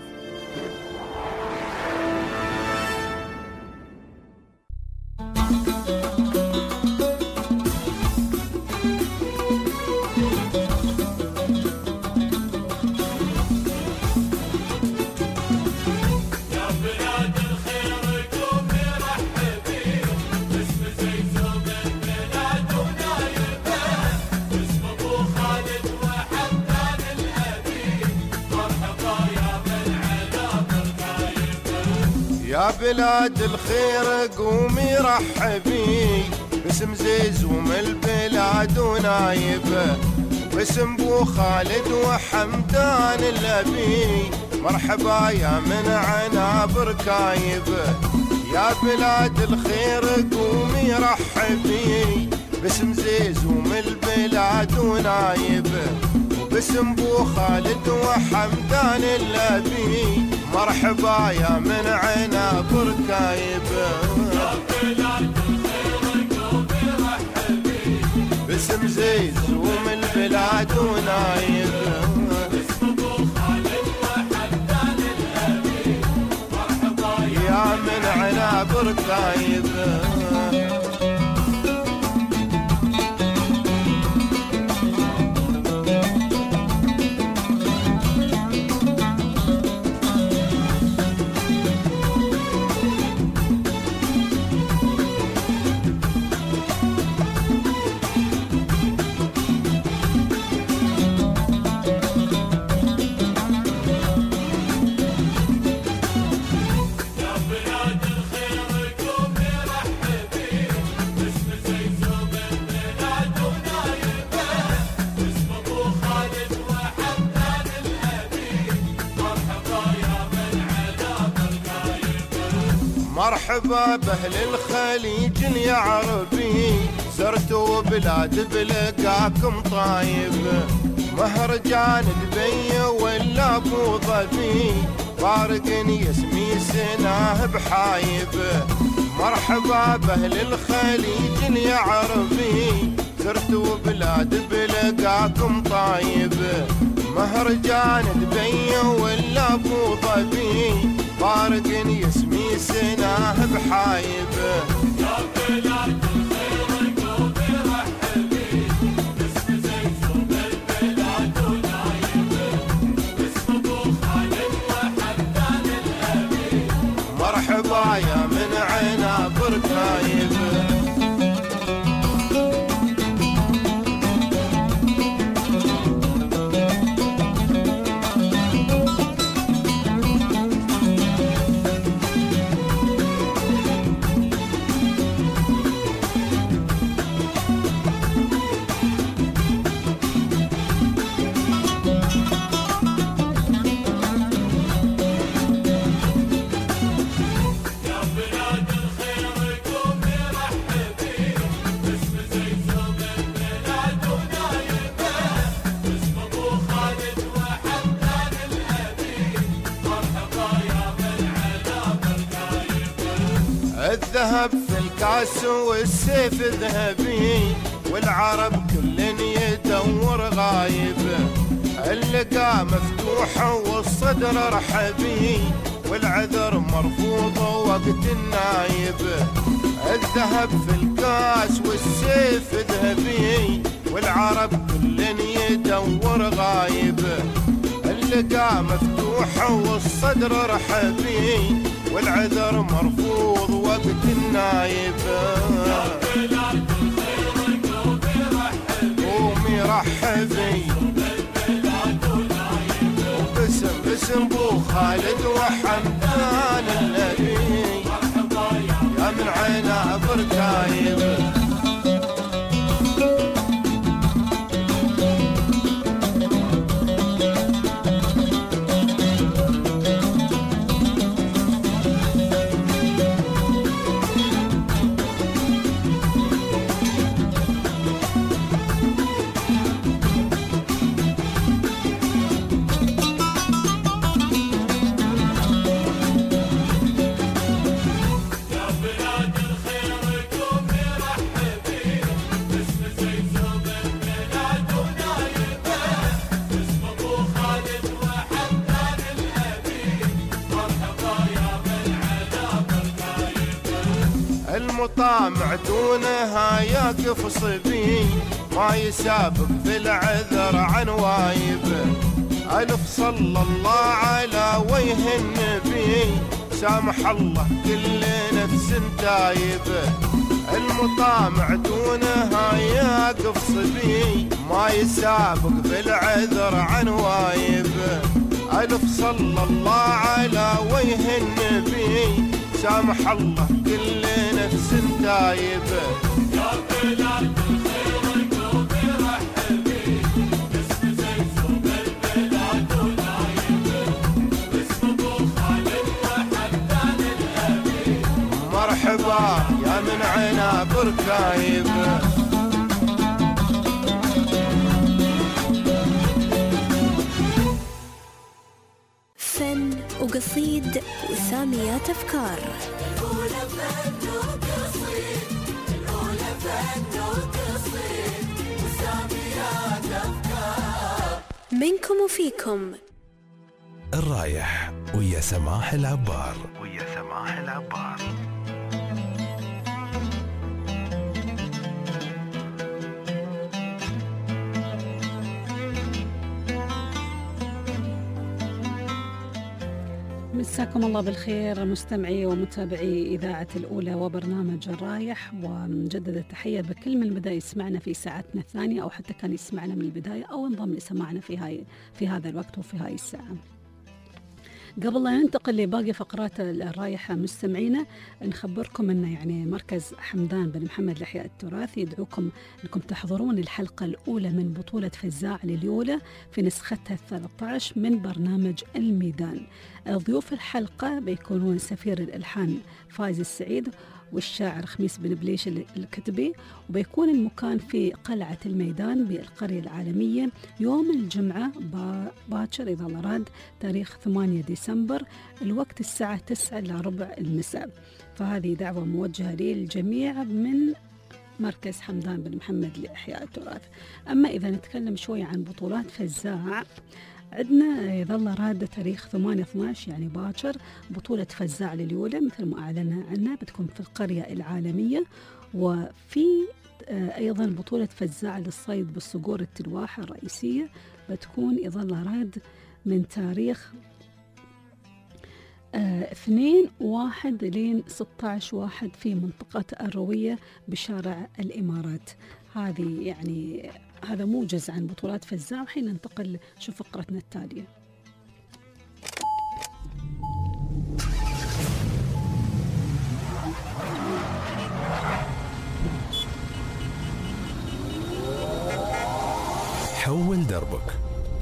يا بلاد الخير قومي رحبي باسم زيزوم البلاد ونايبه، باسم بو خالد وحمدان الأبي، مرحبا يا من عنابر كايبه. يا بلاد الخير قومي رحبي باسم زيزوم البلاد ونايبه، باسم بو خالد وحمدان الأبي، مرحبا يا من عنابر كايبه. يا بلاد الخير قومي رحبي باسم زيزوم البلاد ونايبه، باسم بو خالد وحمدان الأبي، مرحبا يا من عنابر كايبه. مرحبا بأهل الخليج يا عربي، زرتوا بلاد بلقاكم طايب، مهرجان دبي ولا ابو ظبي، فارقني اسمي سناه بحايب. مرحبا بأهل الخليج يا عربي، زرتوا بلاد بلقاكم طايب، مهرجان دبي ولا ابو ظبي، فارقني اسمي سناه بحايب. يا بلاد الخير قومي رحبي باسم زيزوم البلاد ونايبه، باسم ابو خالد وحمدان الأبي، مرحبا يا من عنابر كايبه. الذهب في الكاس والسيف ذهبي، والعرب كل يدور غايب، اللقا مفتوح والصدر رحبي، والعذر مرفوض وقت النايب. الذهب في الكاس والسيف ذهبي، والعرب كل يدور غايب، اللقا مفتوح والصدر رحبي، والعذر مرفوض وقت النايب. قومي رحبي باسم بو خالد وحمدان النبي، يا من عينا بركايب. المطامع دونها يقف صبي، ما يسابق في العذر عن وايب. ألف صلى الله على وجه النبي، سامح الله كل نفس تايب. المطامع دونها يقف صبي، ما يسابق في العذر عن وايب. ألف صلى الله على وجه النبي، سامح الله كل نفس تايب. يا بلاد الخير قومي رحبي، اسم زيزو بالبلاد ونايب، اسم ابو خالد وحمدان الابي. مرحبا يا من عينا بركايب. فن وقصيد وساميات أفكار. الأولى فن وقصيد، الأولى فن وقصيد وساميات أفكار. منكم وفيكم. الرايح ويا سماح العبار. مساكم الله بالخير مستمعي ومتابعي إذاعة الأولى وبرنامج الرايح، ومجدد التحية بكل من بدأ يسمعنا في ساعتنا الثانية أو حتى كان يسمعنا من البداية أو انضم لسماعنا في هذا الوقت وفي هاي الساعة. قبل لا ننتقل لباقي فقرات الرايحة مستمعينا، نخبركم أن يعني مركز حمدان بن محمد لإحياء التراث يدعوكم أنكم تحضرون الحلقة الأولى من بطولة فزاع لليولة في نسختها 13 من برنامج الميدان. ضيوف الحلقة بيكونون سفير الإلحان فايز السعيد والشاعر خميس بن بليش الكتبي، وبيكون المكان في قلعة الميدان بالقرية العالمية يوم الجمعة باكر إذا الله راد تاريخ 8 ديسمبر، الوقت الساعة 9:15 المساء. فهذه دعوة موجهة للجميع من مركز حمدان بن محمد لإحياء التراث. أما إذا نتكلم شوي عن بطولات فزاع، عندنا يظل راد تاريخ 8/12 يعني باكر بطولة فزاع لليولة مثل ما أعلنا عنها، بتكون في القرية العالمية. وفي أيضا بطولة فزاع للصيد بالصقور التلواحة الرئيسية بتكون يظل راد من تاريخ 2/1 لين 16/1 في منطقة الروية بشارع الإمارات. هذه يعني هذا موجز عن بطولات فزاع. وحين ننتقل شوف فقرتنا التالية. حول دربك.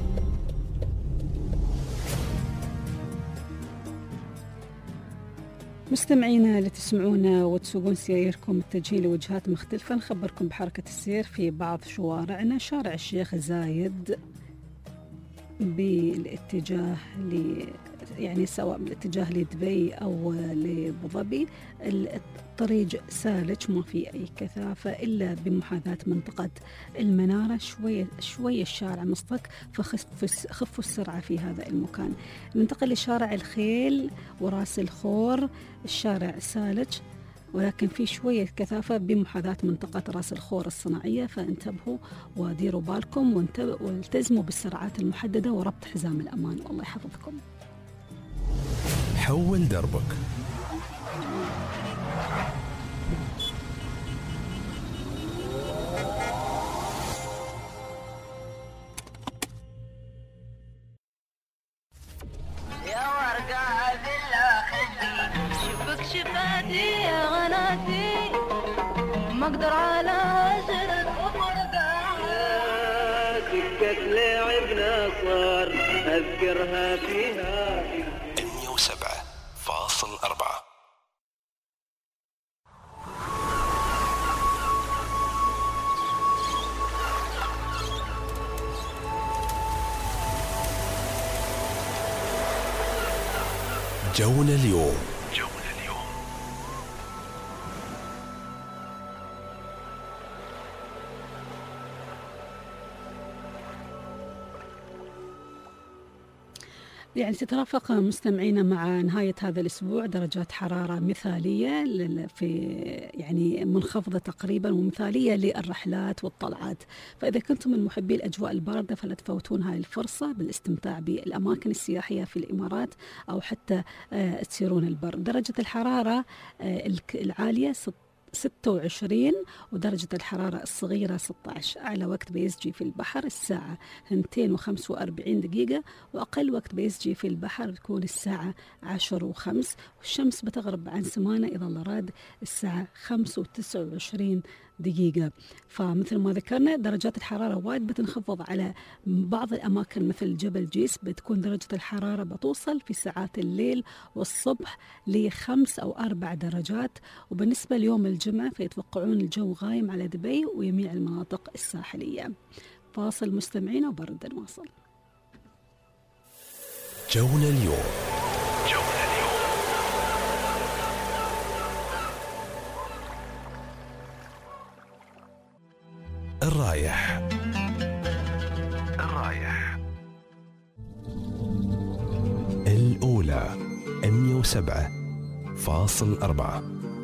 مستمعينا اللي تسمعونا وتسوقون سياركم متجهين لوجهات مختلفة، نخبركم بحركة السير في بعض شوارعنا. شارع الشيخ زايد بالاتجاه يعني سواء بالاتجاه لدبي أو لأبو ظبي الطريق سالج، ما في أي كثافة إلا بمحاذاة منطقة المنارة. شوية الشارع مصطك، فخفوا السرعة في هذا المكان. ننتقل لشارع الخيل وراس الخور. الشارع سالج ولكن في شوية كثافة بمحاذاة منطقة راس الخور الصناعية، فانتبهوا وديروا بالكم والتزموا بالسرعات المحددة وربط حزام الأمان، والله يحفظكم. حول دربك. يا ورقة بالله خدي شوفك شفاتي يا غناتي ما اقدر على عشرة وفرقة سكة لعبنا صار اذكرها فيها 107.4. جونا اليوم. يعني تترافق مستمعينا مع نهاية هذا الأسبوع درجات حرارة مثالية في يعني منخفضة تقريبا ومثالية للرحلات والطلعات. فإذا كنتم من محبي الأجواء الباردة فلا تفوتون هاي الفرصة بالاستمتاع بالأماكن السياحية في الإمارات أو حتى تسيرون البر. درجة الحرارة العالية 26 ودرجة الحرارة الصغيرة 16. أعلى وقت بيسجي في البحر الساعة 2:45 دقيقة، وأقل وقت بيسجي في البحر بتكون الساعة 10:05، والشمس بتغرب عن سمانة إذا الله راد الساعة 5:29 دقيقة. فمثل ما ذكرنا درجات الحرارة وايد بتنخفض على بعض الأماكن مثل جبل جيس، بتكون درجة الحرارة بتوصل في ساعات الليل والصبح ل5 أو 4 درجات. وبالنسبة ليوم الجمعة فيتوقعون الجو غايم على دبي وجميع المناطق الساحلية. فاصل مستمعين وبرد نواصل. جونا اليوم. الرايح الأولى 107.4.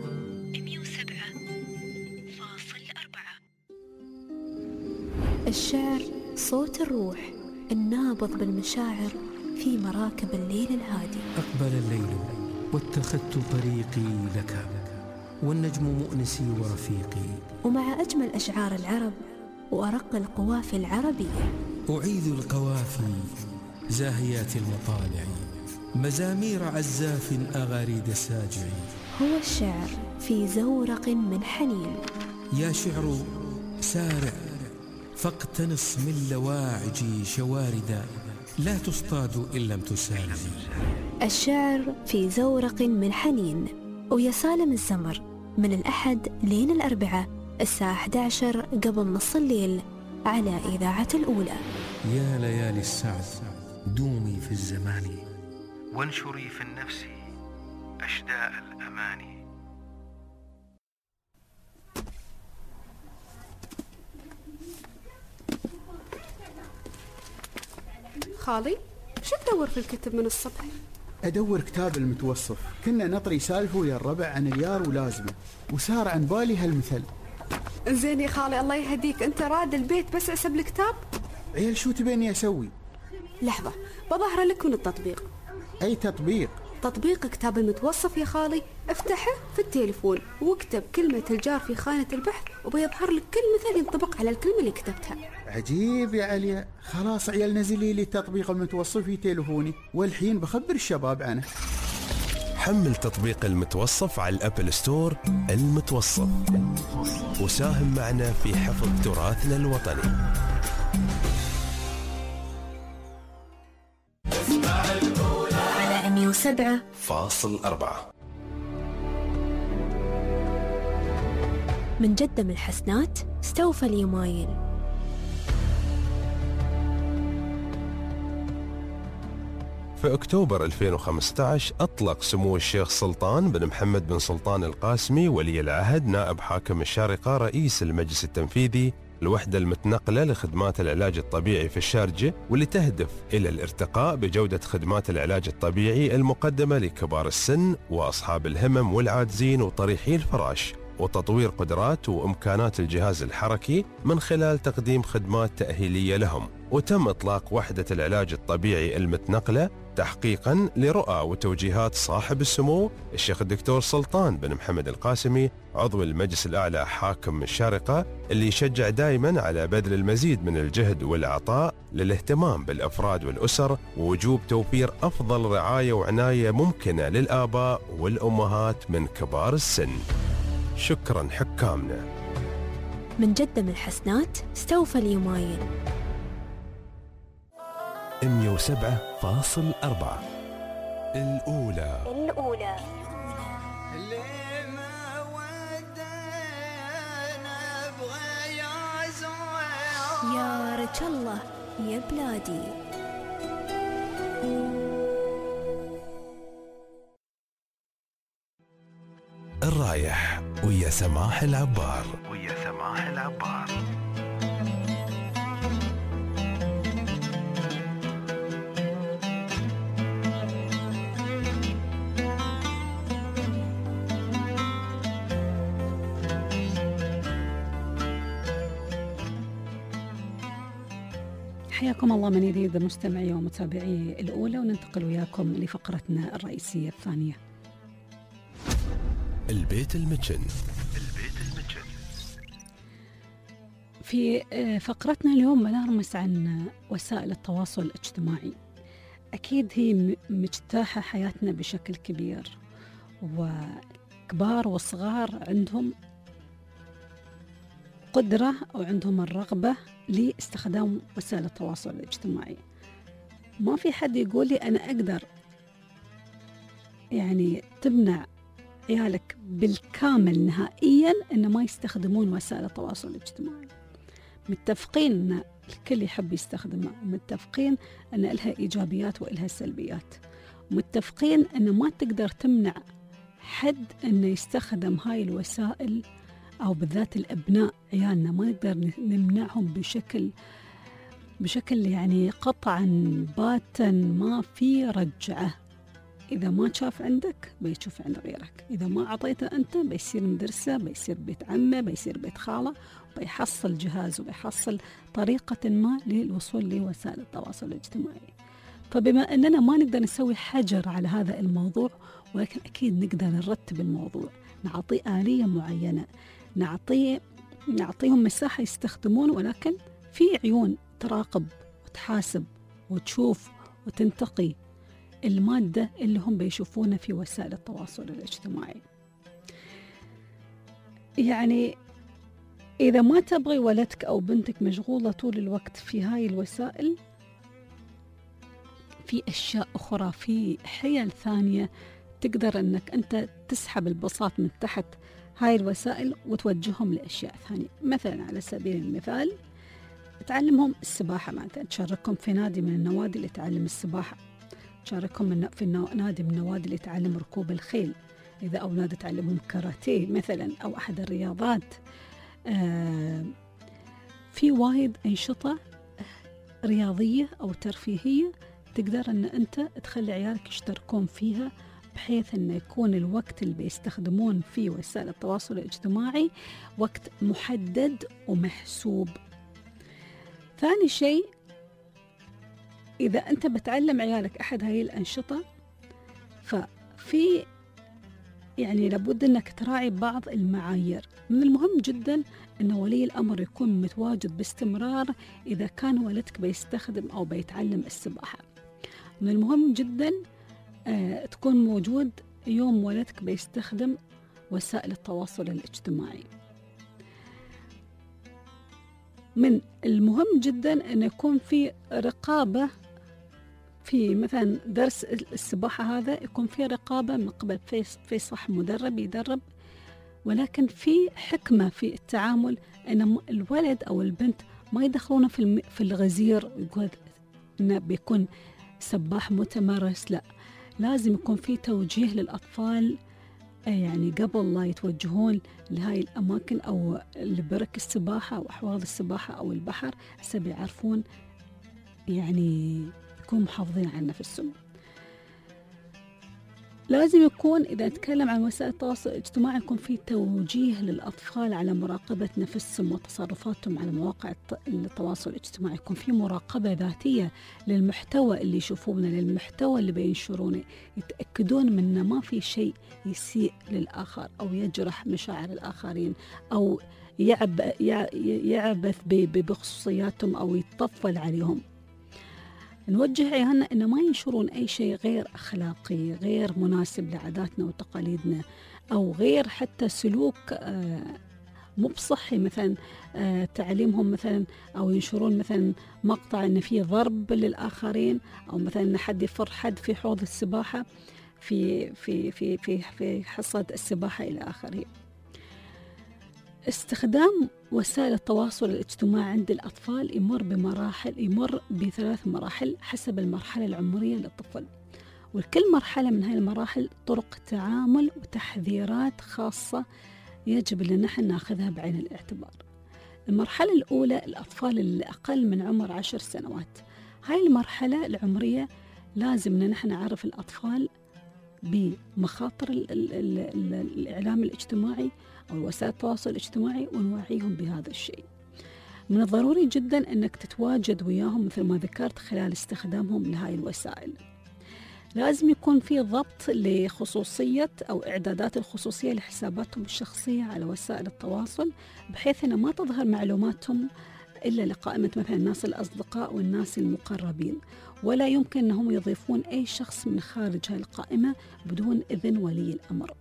الشعر صوت الروح النابض بالمشاعر في مراكب الليل الهادي. أقبل الليل واتخذت طريقي لك والنجم مؤنسي ورفيقي، ومع أجمل أشعار العرب وأرق القوافي العربية أعيد القوافي زاهيات المطالع، مزامير عزاف أغاريد الساجع. هو الشعر في زورق من حنين. يا شعر سارع فاقتنص من لواعجي شواردا، لا تصطاد إن لم تسالم. الشعر في زورق من حنين ويا سالم الزمر من الأحد لين الأربعاء الساعة 11 قبل نص الليل على إذاعة الأولى. يا ليالي السعد دومي في الزمان وانشري في النفس أشداء الأماني. خالي شو تدور في الكتب من الصبح؟ أدور كتاب المتوصف. كنا نطري سالفه ويا الربع عن اليار ولازمه، وصار عن بالي هالمثل. زين يا خالي الله يهديك، أنت راد البيت بس عسب الكتاب؟ عيال شو تبيني أسوي؟ لحظة بظهر لك من التطبيق. أي تطبيق؟ تطبيق كتاب المتوصف يا خالي. افتحه في التليفون واكتب كلمة الجار في خانة البحث وبيظهر لك كل مثل ينطبق على الكلمة اللي كتبتها. عجيب يا عليا. خلاص عيال نزلي لي التطبيق المتوصف في تليفوني والحين بخبر الشباب عنه. حمل تطبيق المتوصف على الأبل ستور. المتوصف وساهم معنا في حفظ تراثنا الوطني. على 107.4 من جدة من الحسنات استوفى اليمايل. في أكتوبر 2015 أطلق سمو الشيخ سلطان بن محمد بن سلطان القاسمي ولي العهد نائب حاكم الشارقة رئيس المجلس التنفيذي الوحدة المتنقلة لخدمات العلاج الطبيعي في الشارجة، واللي تهدف إلى الارتقاء بجودة خدمات العلاج الطبيعي المقدمة لكبار السن وأصحاب الهمم والعاجزين وطريحي الفراش، وتطوير قدرات وإمكانات الجهاز الحركي من خلال تقديم خدمات تأهيلية لهم. وتم إطلاق وحدة العلاج الطبيعي المتنقلة تحقيقاً لرؤى وتوجيهات صاحب السمو الشيخ الدكتور سلطان بن محمد القاسمي عضو المجلس الأعلى حاكم الشارقة، اللي يشجع دائماً على بذل المزيد من الجهد والعطاء للاهتمام بالأفراد والأسر ووجوب توفير أفضل رعاية وعناية ممكنة للآباء والأمهات من كبار السن. شكراً حكامنا. من جدة من الحسنات استوفى اليومين 107.4 الأولى. يا رجل الله يا بلادي. الرايح ويا سماح العبار. حياكم الله من جديد مستمعي ومتابعي الأولى، وننتقل وياكم لفقرتنا الرئيسية الثانية. البيت المتشن. في فقرتنا اليوم بنرمس عن وسائل التواصل الاجتماعي. أكيد هي مجتاحة حياتنا بشكل كبير، وكبار وصغار عندهم قدرة أو عندهم الرغبة لاستخدام وسائل التواصل الاجتماعي. ما في حد يقول لي أنا أقدر يعني تمنع عيالك بالكامل نهائياً أن ما يستخدمون وسائل التواصل الاجتماعي. متفقين أن الكل يحب يستخدمها، ومتفقين أن لها إيجابيات وإلها سلبيات، ومتفقين أن ما تقدر تمنع حد أن يستخدم هاي الوسائل، أو بالذات الأبناء عيالنا ما نقدر نمنعهم بشكل يعني قطعاً باتا ما في رجعة. إذا ما شاف عندك بيشوف عند غيرك، إذا ما أعطيته أنت بيصير مدرسة، بيصير بيت عمه، بيصير بيت خالة، بيحصل جهاز وبيحصل طريقة ما للوصول لوسائل التواصل الاجتماعي. فبما أننا ما نقدر نسوي حجر على هذا الموضوع، ولكن أكيد نقدر نرتب الموضوع، نعطيه آلية معينة، نعطيهم مساحة يستخدمون، ولكن في عيون تراقب وتحاسب وتشوف وتنتقي المادة اللي هم بيشوفونها في وسائل التواصل الاجتماعي. يعني إذا ما تبغي ولدك أو بنتك مشغولة طول الوقت في هاي الوسائل، في أشياء أخرى، في حيل ثانية تقدر أنك أنت تسحب البساط من تحت هاي الوسائل وتوجههم لأشياء ثانية. مثلا على سبيل المثال تعلمهم السباحة، مثلا تشاركهم في نادي من النوادي اللي تعلم السباحة، تشاركهم في نادي من النوادي اللي تعلم ركوب الخيل، إذا أولاد تعلمهم كاراتيه مثلا أو أحد الرياضات. في وايد أنشطة رياضية أو ترفيهية تقدر أن أنت تخلي عيالك يشتركون فيها، بحيث أن يكون الوقت اللي بيستخدمون فيه وسائل التواصل الاجتماعي وقت محدد ومحسوب. ثاني شيء، إذا أنت بتعلم عيالك أحد هاي الأنشطة، ففي يعني لابد أنك تراعي بعض المعايير. من المهم جدا أن ولي الأمر يكون متواجد باستمرار إذا كان ولدك بيستخدم أو بيتعلم السباحة. من المهم جدا تكون موجود يوم ولدك بيستخدم وسائل التواصل الاجتماعي. من المهم جدا أن يكون في رقابة في مثلا درس السباحة، هذا يكون في رقابة من قبل في صح مدرب يدرب، ولكن في حكمة في التعامل، أن الولد أو البنت ما يدخلونه في الغزير ويقول إنه بيكون سباح متمرس، لا، لازم يكون في توجيه للأطفال يعني قبل لا يتوجهون لهاي الأماكن أو لبرك السباحة أو أحواض السباحة أو البحر، حسب يعرفون يعني يكونوا محافظين على نفسهم. لازم يكون إذا نتكلم عن وسائل التواصل الاجتماعي يكون في توجيه للأطفال على مراقبة نفسهم وتصرفاتهم على مواقع التواصل الاجتماعي، يكون في مراقبة ذاتية للمحتوى اللي يشوفونه، للمحتوى اللي بينشرونه، يتأكدون من ما في شيء يسيء للآخر أو يجرح مشاعر الآخرين أو يعبث بخصوصياتهم أو يتطفل عليهم. نوجه عيالنا أن ما ينشرون أي شيء غير أخلاقي، غير مناسب لعاداتنا وتقاليدنا، أو غير حتى سلوك مو بصحي، مثلا تعليمهم مثلا، أو ينشرون مثلا مقطع أن فيه ضرب للآخرين، أو مثلا أن حد يفر حد في حوض السباحة في حصة السباحة إلى آخره. استخدام وسائل التواصل الاجتماعي عند الأطفال يمر بثلاث مراحل حسب المرحلة العمرية للطفل، وكل مرحلة من هاي المراحل طرق تعامل وتحذيرات خاصة يجب أن نحن ناخذها بعين الاعتبار. المرحلة الأولى الأطفال اللي أقل من عمر 10 سنوات، هاي المرحلة العمرية لازم أن نحن نعرف الأطفال بمخاطر الإعلام الاجتماعي أو وسائل التواصل الاجتماعي ونوعيهم بهذا الشيء. من الضروري جدا أنك تتواجد وياهم مثل ما ذكرت خلال استخدامهم لهاي الوسائل. لازم يكون في ضبط لخصوصية أو إعدادات الخصوصية لحساباتهم الشخصية على وسائل التواصل، بحيث أن ما تظهر معلوماتهم إلا لقائمة مثلا الناس الأصدقاء والناس المقربين، ولا يمكن أنهم يضيفون أي شخص من خارج هاي القائمة بدون إذن ولي الأمر.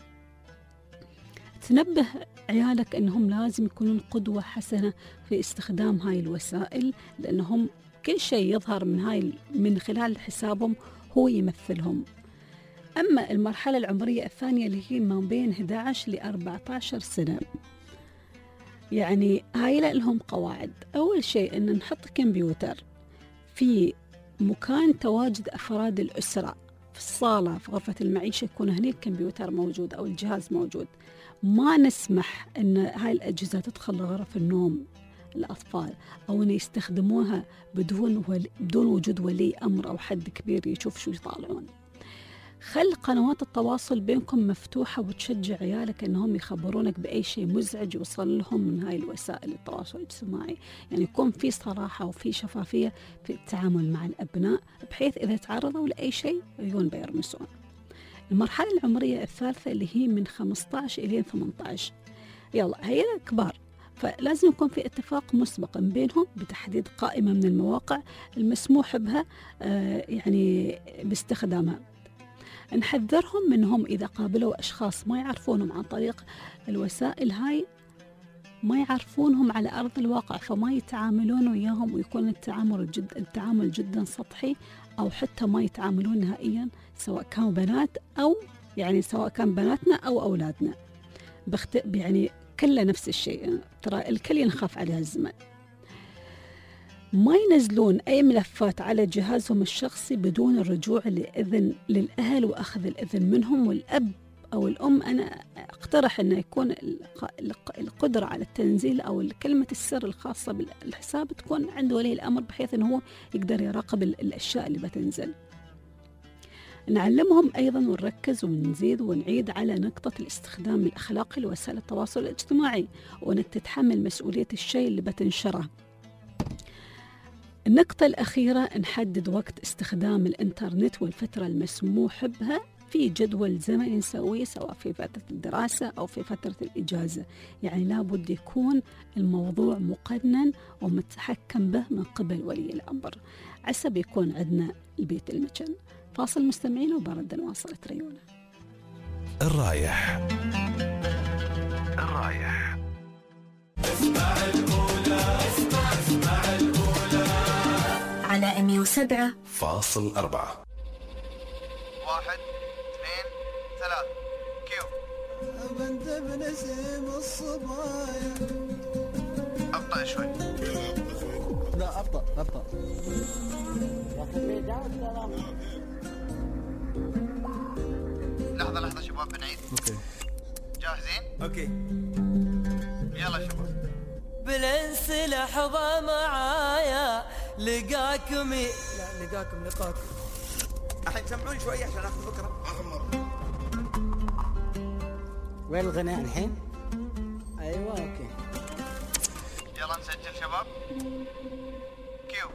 تنبه عيالك أنهم لازم يكونون قدوة حسنة في استخدام هاي الوسائل، لأنهم كل شيء يظهر من خلال حسابهم هو يمثلهم. أما المرحلة العمرية الثانية اللي هي ما بين 11 ل 14 سنة، يعني هاي لهم قواعد. أول شيء أن نحط كمبيوتر في مكان تواجد أفراد الأسرة، في الصالة، في غرفة المعيشة، يكون هني الكمبيوتر موجود أو الجهاز موجود. ما نسمح أن هاي الأجهزة تدخل لغرف النوم الأطفال أو أن يستخدموها بدون وجود ولي أمر أو حد كبير يشوف شو يطالعون. خل قنوات التواصل بينكم مفتوحة وتشجع عيالك أنهم يخبرونك بأي شيء مزعج يوصل لهم من هاي الوسائل التواصل الاجتماعي، يعني يكون في صراحة وفي شفافية في التعامل مع الأبناء، بحيث إذا تعرضوا لأي شيء يجون بيرمسون. المرحلة العمرية الثالثة اللي هي من 15 إلى 18، يلا هي كبار، فلازم يكون في اتفاق مسبقا بينهم بتحديد قائمة من المواقع المسموح بها يعني باستخدامها. نحذرهم منهم إذا قابلوا أشخاص ما يعرفونهم عن طريق الوسائل هاي، ما يعرفونهم على أرض الواقع، فما يتعاملون وياهم ويكون التعامل جدا سطحي، أو حتى ما يتعاملون نهائيا، سواء كانوا بنات أو يعني سواء كان بناتنا أو أولادنا، يعني كله نفس الشيء، ترى الكل ينخاف عليها الزمن. ما ينزلون أي ملفات على جهازهم الشخصي بدون الرجوع لإذن للأهل وأخذ الإذن منهم، والأب أو الأم أنا أقترح أن يكون القدرة على التنزيل أو كلمة السر الخاصة بالحساب تكون عند ولي الأمر، بحيث أنه هو يقدر يراقب الأشياء اللي بتنزل. نعلمهم أيضا ونركز ونزيد ونعيد على نقطة الاستخدام الأخلاقي لوسائل التواصل الاجتماعي، وأنك تتحمل مسؤولية الشيء اللي بتنشره. النقطة الأخيرة، نحدد وقت استخدام الإنترنت والفترة المسموح بها في جدول زمني نسويه، سواء في فترة الدراسة أو في فترة الإجازة، يعني لابد يكون الموضوع مقنن ومتحكم به من قبل ولي الأمر، عسى بيكون عندنا البيت المكان. فاصل مستمعين وبرد نواصل تريونا. الرايح اسمع الأولى، اسمع الأولى على 107.4. 1 2 3 كيو. بنت بنسيم الصبايا ابطأ شوي. لا ابطأ لحظة شباب بنعيد. اوكي جاهزين؟ اوكي يلا شباب. بالانس لحظة معايا لقاكم لقاكم الحين سمعوني شوي عشان اخذ فكرة. اخر مرة. وين الغناء الحين؟ ايوه اوكي. يلا نسجل شباب. كيو.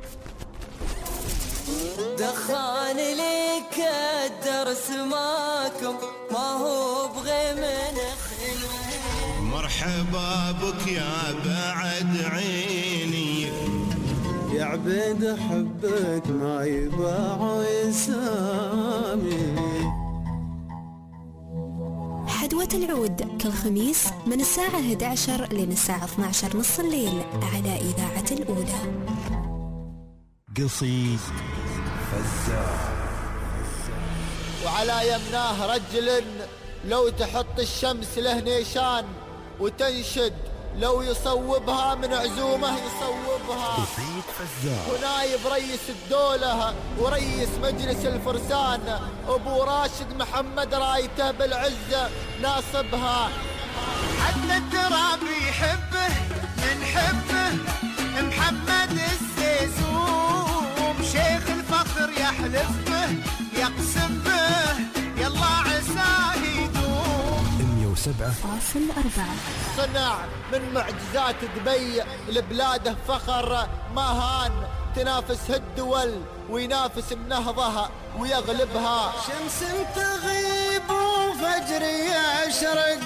دخاني لك الدرس ماكم ما هو بغي من خلوه. مرحبا بك يا بعد عيني يا عبيد حبك ما يباع يسامي. حدوة العود كل خميس من الساعة 11 لين الساعة 12 نص الليل على إذاعة الأولى. قصيد فزاع. وعلى يمناه رجل لو تحط الشمس له نيشان وتنشد لو يصوبها من عزومه يصوبها. قصيد فزاع. ونايب رئيس الدولة ورئيس مجلس الفرسان أبو راشد محمد رايته بالعزة ناصبها. حتى التراب يحبه نحبه محمد السيسوم. شيخ الفخر يحلف به يقسم به يلا عساه يدوم. 107.4 صنع من معجزات دبي لبلاده فخر ما هان. تنافس الدول وينافس النهضة ويغلبها. شمس تغيب وفجر يشرق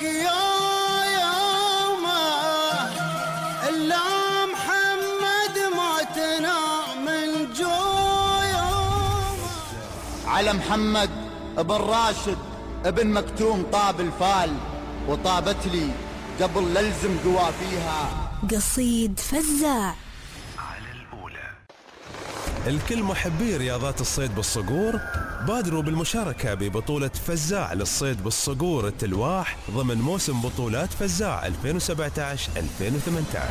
يوم إلا محمد ما تنام الجيوم. على محمد ابن راشد ابن مكتوم طاب الفال وطابت لي قبل للزم قوافيها. قصيد فزاع. الكل محبي رياضات الصيد بالصقور بادروا بالمشاركة ببطولة فزاع للصيد بالصقور التلواح ضمن موسم بطولات فزاع 2017-2018.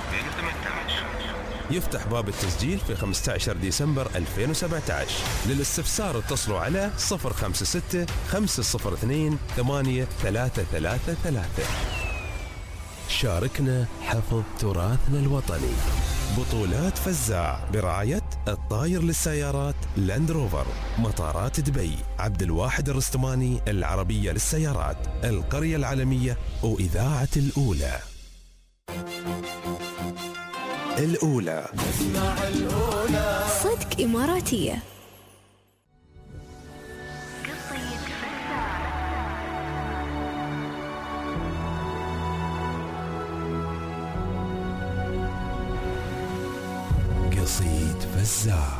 يفتح باب التسجيل في 15 ديسمبر 2017. للاستفسار اتصلوا على 056 502 8333. شاركنا حفظ تراثنا الوطني. بطولات فزاع برعاية الطاير للسيارات لاند روفر، مطارات دبي، عبد الواحد الرستماني العربية للسيارات، القرية العالمية وإذاعة الأولى. الأولى. اسمع الأولى. صدق إماراتية. قصيد فزاع.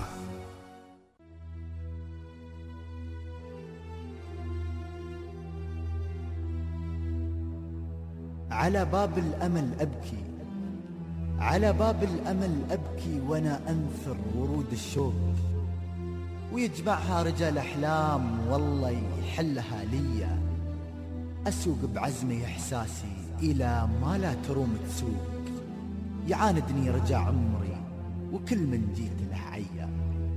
على باب الأمل أبكي، على باب الأمل أبكي وأنا أنثر ورود الشوق، ويجمعها رجال أحلام والله يحلها ليا. أسوق بعزمي إحساسي إلى ما لا تروم تسوق، يعاندني رجع عمري وكل من جيت له عيا.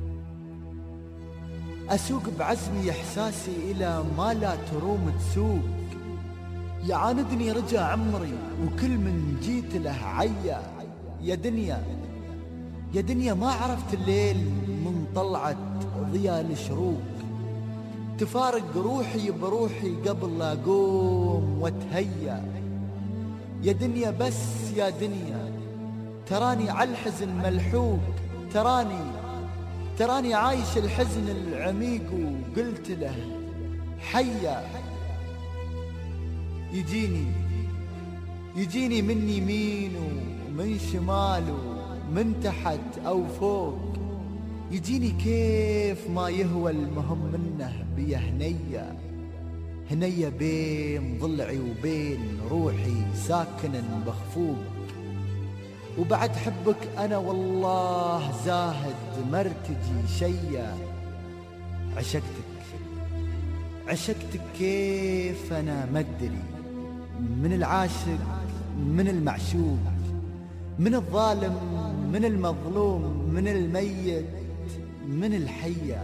أسوق بعزمي إحساسي إلى ما لا تروم تسوق، يعاندني رجع عمري وكل من جيت له عيا. يا دنيا يا دنيا ما عرفت الليل من طلعت ضياء الشروق، تفارق روحي بروحي قبل لا أقوم واتهيا. يا دنيا بس يا دنيا تراني عالحزن ملحوق، تراني عايش الحزن العميق وقلت له حيا. يجيني من يمين ومن شمال ومن تحت أو فوق، يجيني كيف ما يهوى المهم منه بيه هنية بين ضلعي وبين روحي ساكنا بخفوق. وبعد حبك أنا والله زاهد مرتجي شيا. عشقتك كيف أنا مدري، من العاشق من المعشوق، من الظالم من المظلوم من الميت من الحية.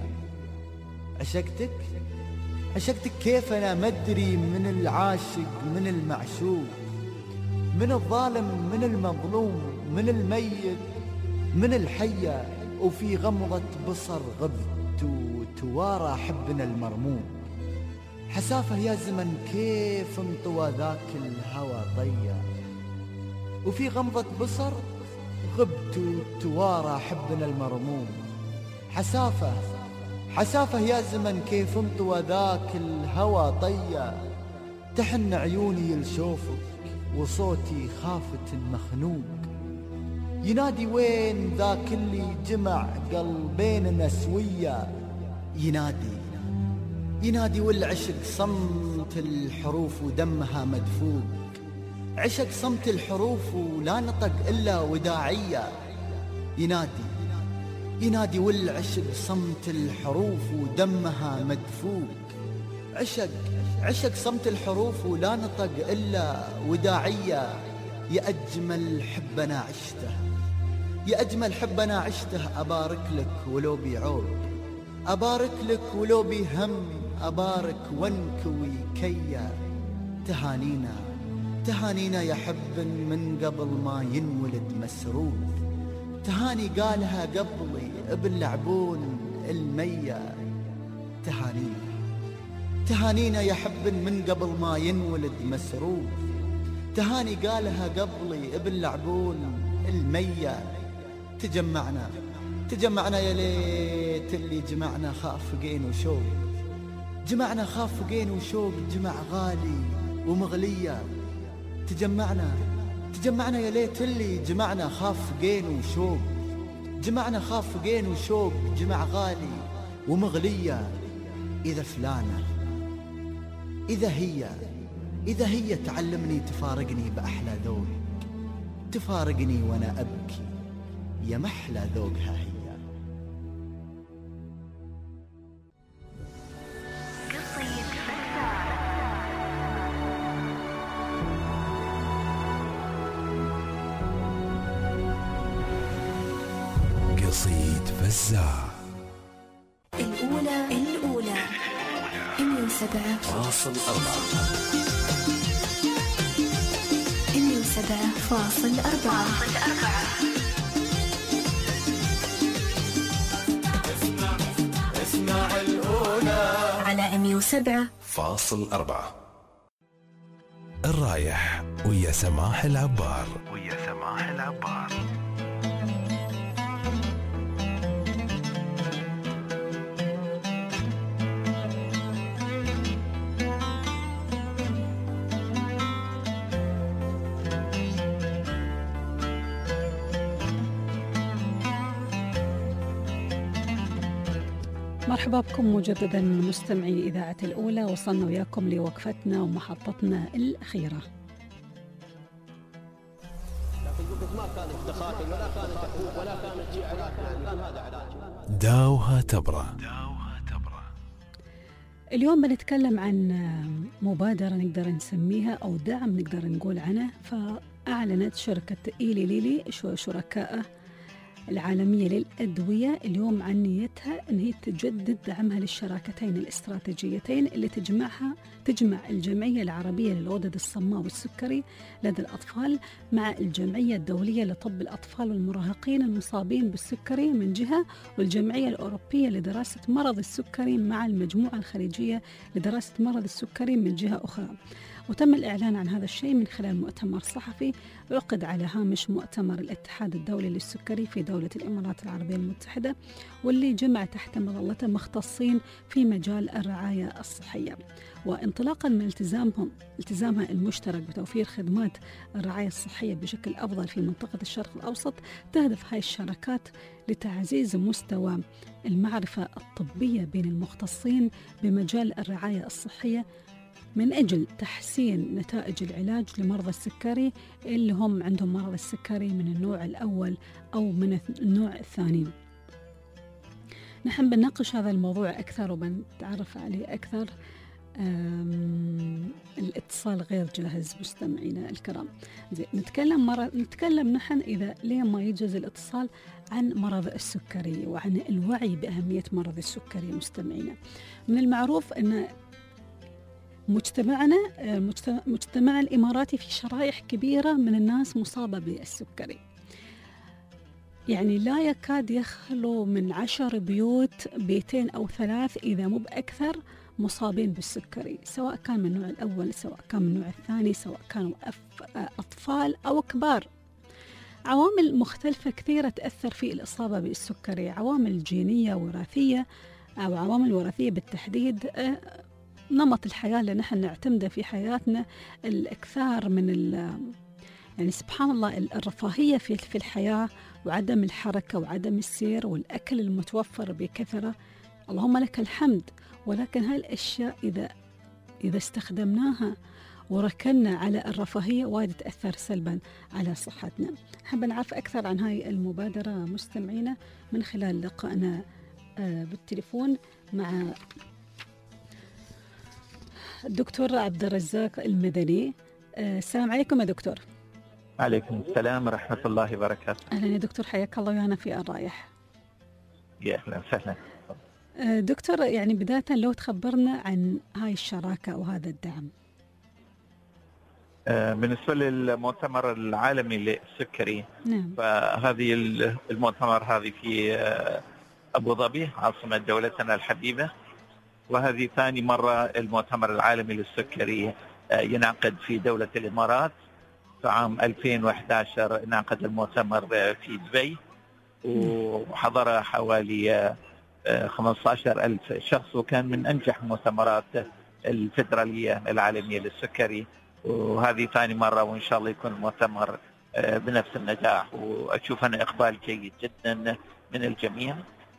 عشقتك كيف أنا مدري، من العاشق من المعشوق، من الظالم من المظلوم من الميت من الحية. وفي غمضة بصر غبت وتوارى حبنا المرموم. حسافة يا زمن كيف انطوى ذاك الهوى ضيّا. وفي غمضة بصر غبت وتوارى حبنا المرموم. حسافة يا زمن كيف انطوى ذاك الهوى طيّا. تحن عيوني لشوفك وصوتي خافت المخنوق. ينادي وين ذاك اللي جمع قلبيننا سوية. ينادي والعشق صمت الحروف ودمها مدفوق. عشق صمت الحروف ولا نطق إلا وداعية. ينادي والعشق صمت الحروف ودمها مدفوق. عشق صمت الحروف ولا نطق إلا وداعية. يا أجمل حب أنا عشته، يا أجمل حب أنا عشته. أبارك لك ولو بعوب، أبارك لك ولو بهم، أبارك وانكوي كيا. تهانينا يا حب من قبل ما ينولد مسروق. تهاني قالها قبلي باللعبون المية. تهانينا يا حب من قبل ما ينولد مسروق. تهاني قالها قبلي باللعبون المية. تجمعنا يا ليت اللي جمعنا خاف فقين وشوق. جمعنا خاف فقين وشوق، جمع غالي ومغلية. تجمعنا يا ليت اللي جمعنا خاف فقين وشوق. جمعنا خاف فقين وشوق، جمع غالي ومغلية. إذا فلانة إذا هي تعلمني تفارقني بأحلى ذوق. تفارقني وأنا أبكي يا محلى ذوقها هي. قصيد فزاع. الأولى 107.4 107.4. اسمع الأولى على 107.4. الرايح ويا سماح العبار. مرحبا بكم مجددا مستمعي إذاعة الأولى. وصلنا وياكم لوقفتنا ومحطتنا الأخيرة. داوها تبرى. اليوم بنتكلم عن مبادرة نقدر نسميها أو دعم نقدر نقول عنه. فأعلنت شركة إيلي ليلي شركائه العالمية للأدوية اليوم عن نيتها أن هي تجدد دعمها للشراكتين الاستراتيجيتين اللي تجمع الجمعية العربية للغدد الصماء والسكري لدى الأطفال مع الجمعية الدولية لطب الأطفال والمراهقين المصابين بالسكري من جهة، والجمعية الأوروبية لدراسة مرض السكري مع المجموعة الخليجية لدراسة مرض السكري من جهة أخرى. وتم الإعلان عن هذا الشيء من خلال مؤتمر صحفي عقد على هامش مؤتمر الاتحاد الدولي للسكري في دولة الإمارات العربية المتحدة، واللي جمع تحت مظلته مختصين في مجال الرعاية الصحية. وانطلاقا من التزامها المشترك بتوفير خدمات الرعاية الصحية بشكل أفضل في منطقة الشرق الأوسط، تهدف هاي الشراكات لتعزيز مستوى المعرفة الطبية بين المختصين بمجال الرعاية الصحية من أجل تحسين نتائج العلاج لمرضى السكري اللي هم عندهم مرض السكري من النوع الأول أو من النوع الثاني. نحن بنناقش هذا الموضوع أكثر وبنتعرف عليه أكثر الاتصال غير جاهز مستمعينا الكرام. زين، نتكلم نحن إذا ليه ما يجوز الاتصال عن مرض السكري وعن الوعي بأهمية مرض السكري. مستمعينا، من المعروف أن مجتمع الإماراتي في شرائح كبيرة من الناس مصابة بالسكري، يعني لا يكاد يخلو من 10 بيوت 2 أو 3 إذا مو بأكثر مصابين بالسكري، سواء كان من النوع الأول سواء كان من النوع الثاني، سواء كانوا أطفال أو كبار. عوامل مختلفة كثيرة تأثر في الإصابة بالسكري، عوامل جينية وراثية أو عوامل وراثية بالتحديد، نمط الحياة اللي نحن نعتمده في حياتنا، الإكثار من يعني سبحان الله الرفاهية في الحياة، وعدم الحركة وعدم السير، والأكل المتوفر بكثرة، اللهم لك الحمد. ولكن هاي الأشياء إذا استخدمناها وركنا على الرفاهية وايد تأثر سلبا على صحتنا. حابة نعرف أكثر عن هاي المبادرة مستمعينا من خلال لقائنا بالتليفون مع الدكتور عبد الرزاق المدني. السلام عليكم يا دكتور. عليكم السلام ورحمة الله وبركاته. أهلا يا دكتور، حياك الله ويانا في الرايح. يا أهلا وسهلا. دكتور، يعني بداية لو تخبرنا عن هاي الشراكة وهذا الدعم. بالنسبة للمؤتمر العالمي للسكري، نعم. فهذه المؤتمر هذه في أبو ظبي عاصمة دولتنا الحبيبة، وهذه ثاني مرة المؤتمر العالمي للسكري ينعقد في دولة الإمارات. في عام 2011 انعقد المؤتمر في دبي، وحضر حوالي 15,000 شخص، وكان من أنجح المؤتمرات الفيدرالية العالمية للسكري. وهذه ثاني مرة، وإن شاء الله يكون المؤتمر بنفس النجاح، وأشوف أنا إقبال جيد جدا من الجميع.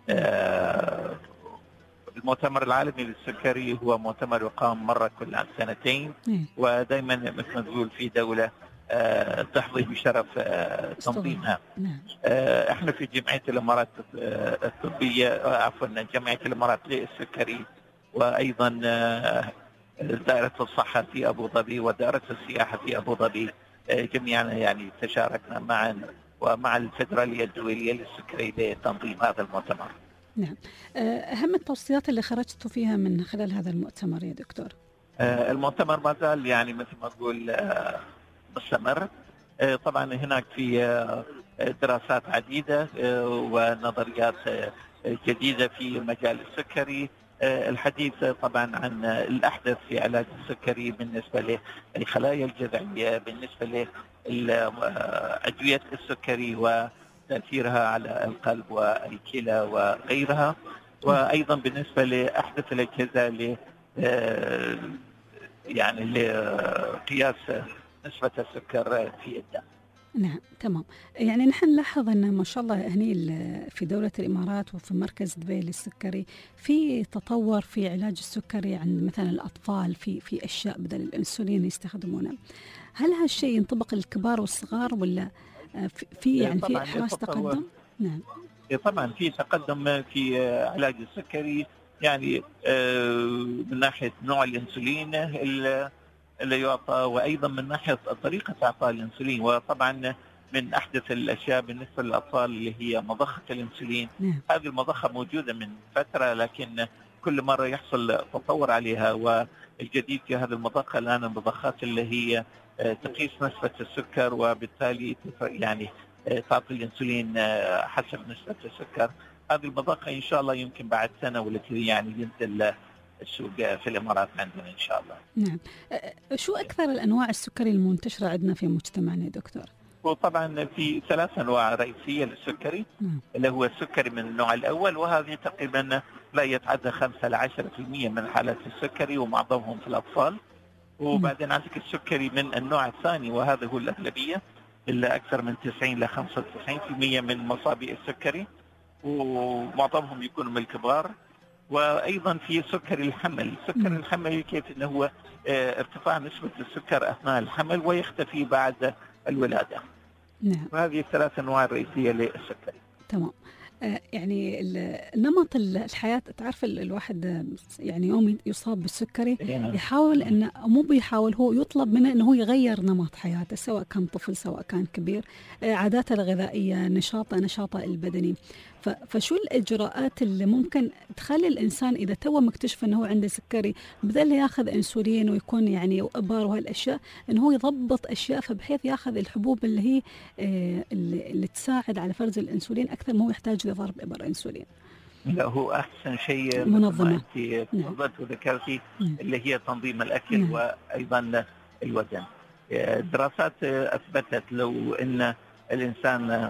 المؤتمر العالمي للسكري هو مؤتمر يقام مرة كل 2 سنين، ودائما مثل ما تقول في دولة تحظي بشرف تنظيمها. احنا في جمعية الإمارات الطبية، عفوا جمعية الإمارات للسكري، وأيضا دائرة الصحة في أبو ظبي ودائرة السياحة في أبو ظبي، جميعا يعني تشاركنا معا ومع الفيدرالية الدولية للسكري لتنظيم هذا المؤتمر. نعم. أهم التوصيات اللي خرجتوا فيها من خلال هذا المؤتمر يا دكتور؟ المؤتمر ما زال يعني مثل ما تقول مستمر. طبعا هناك في دراسات عديدة ونظريات جديدة في مجال السكري. الحديث طبعا عن الأحدث في علاج السكري بالنسبة للخلايا الجذعية، بالنسبة لأدوية السكري وتأثيرها على القلب والكلى وغيرها، وأيضا بالنسبة لأحدث الأجهزة يعني لقياس نسبة السكر في الدم. نعم، تمام. يعني نحن نلاحظ أن ما شاء الله هني في دولة الإمارات وفي مركز دبي للسكري في تطور في علاج السكري عند مثلا الأطفال، في أشياء بدل الأنسولين يستخدمونها. هل هالشيء ينطبق للكبار والصغار، ولا في يعني في حراس تقدم؟ نعم. طبعا في تقدم في علاج السكري، يعني من ناحية نوع الأنسولين اللي يعطى، وأيضا من ناحية طريقة إعطاء الأنسولين. وطبعا من أحدث الأشياء بالنسبة للأطفال اللي هي مضخة الأنسولين. هذه المضخة موجودة من فترة، لكن كل مرة يحصل تطور عليها. والجديد في هذه المضخة الآن المضخات اللي هي تقيس نسبة السكر، وبالتالي يعني تعطي الأنسولين حسب نسبة السكر. هذه المضخة إن شاء الله يمكن بعد سنة ولا يعني ينزل السوق في الإمارات عندنا إن شاء الله. نعم. شو أكثر الأنواع السكري المنتشرة عندنا في مجتمعنا يا دكتور؟ وطبعا في 3 أنواع رئيسية للسكري، اللي هو السكري من النوع الأول، وهذه تقريبا لا يتعدى 5 إلى 10% من حالات السكري، ومعظمهم في الأطفال. وبعدين عندك السكري من النوع الثاني، وهذا هو الأغلبية، إلا أكثر من 90 إلى 95% من مصابي السكري، ومعظمهم يكونوا من الكبار. وأيضا في سكري الحمل. سكر الحمل كيف أنه هو ارتفاع نسبة السكر أثناء الحمل ويختفي بعد الولادة. نعم. وهذه 3 أنواع رئيسية للسكري. تمام. يعني نمط الحياة، تعرف الواحد يعني يوم يصاب بالسكري يحاول أنه مو بيحاول، هو يطلب منه أنه يغير نمط حياته، سواء كان طفل سواء كان كبير، عاداته الغذائية، نشاطه البدني. فشو الإجراءات اللي ممكن تخلي الإنسان إذا تو مكتشف أنه عنده سكري بدل ياخذ أنسولين ويكون يعني وإبر وهالأشياء، أنه هو يضبط أشياء فبحيث ياخذ الحبوب اللي هي اللي تساعد على فرز الأنسولين أكثر ما هو يحتاج لضرب إبر أنسولين. لا، هو أحسن شيء منظمة أنت تفضلت وذكرتي اللي هي تنظيم الأكل وأيضا الوزن. الدراسات أثبتت لو أن الإنسان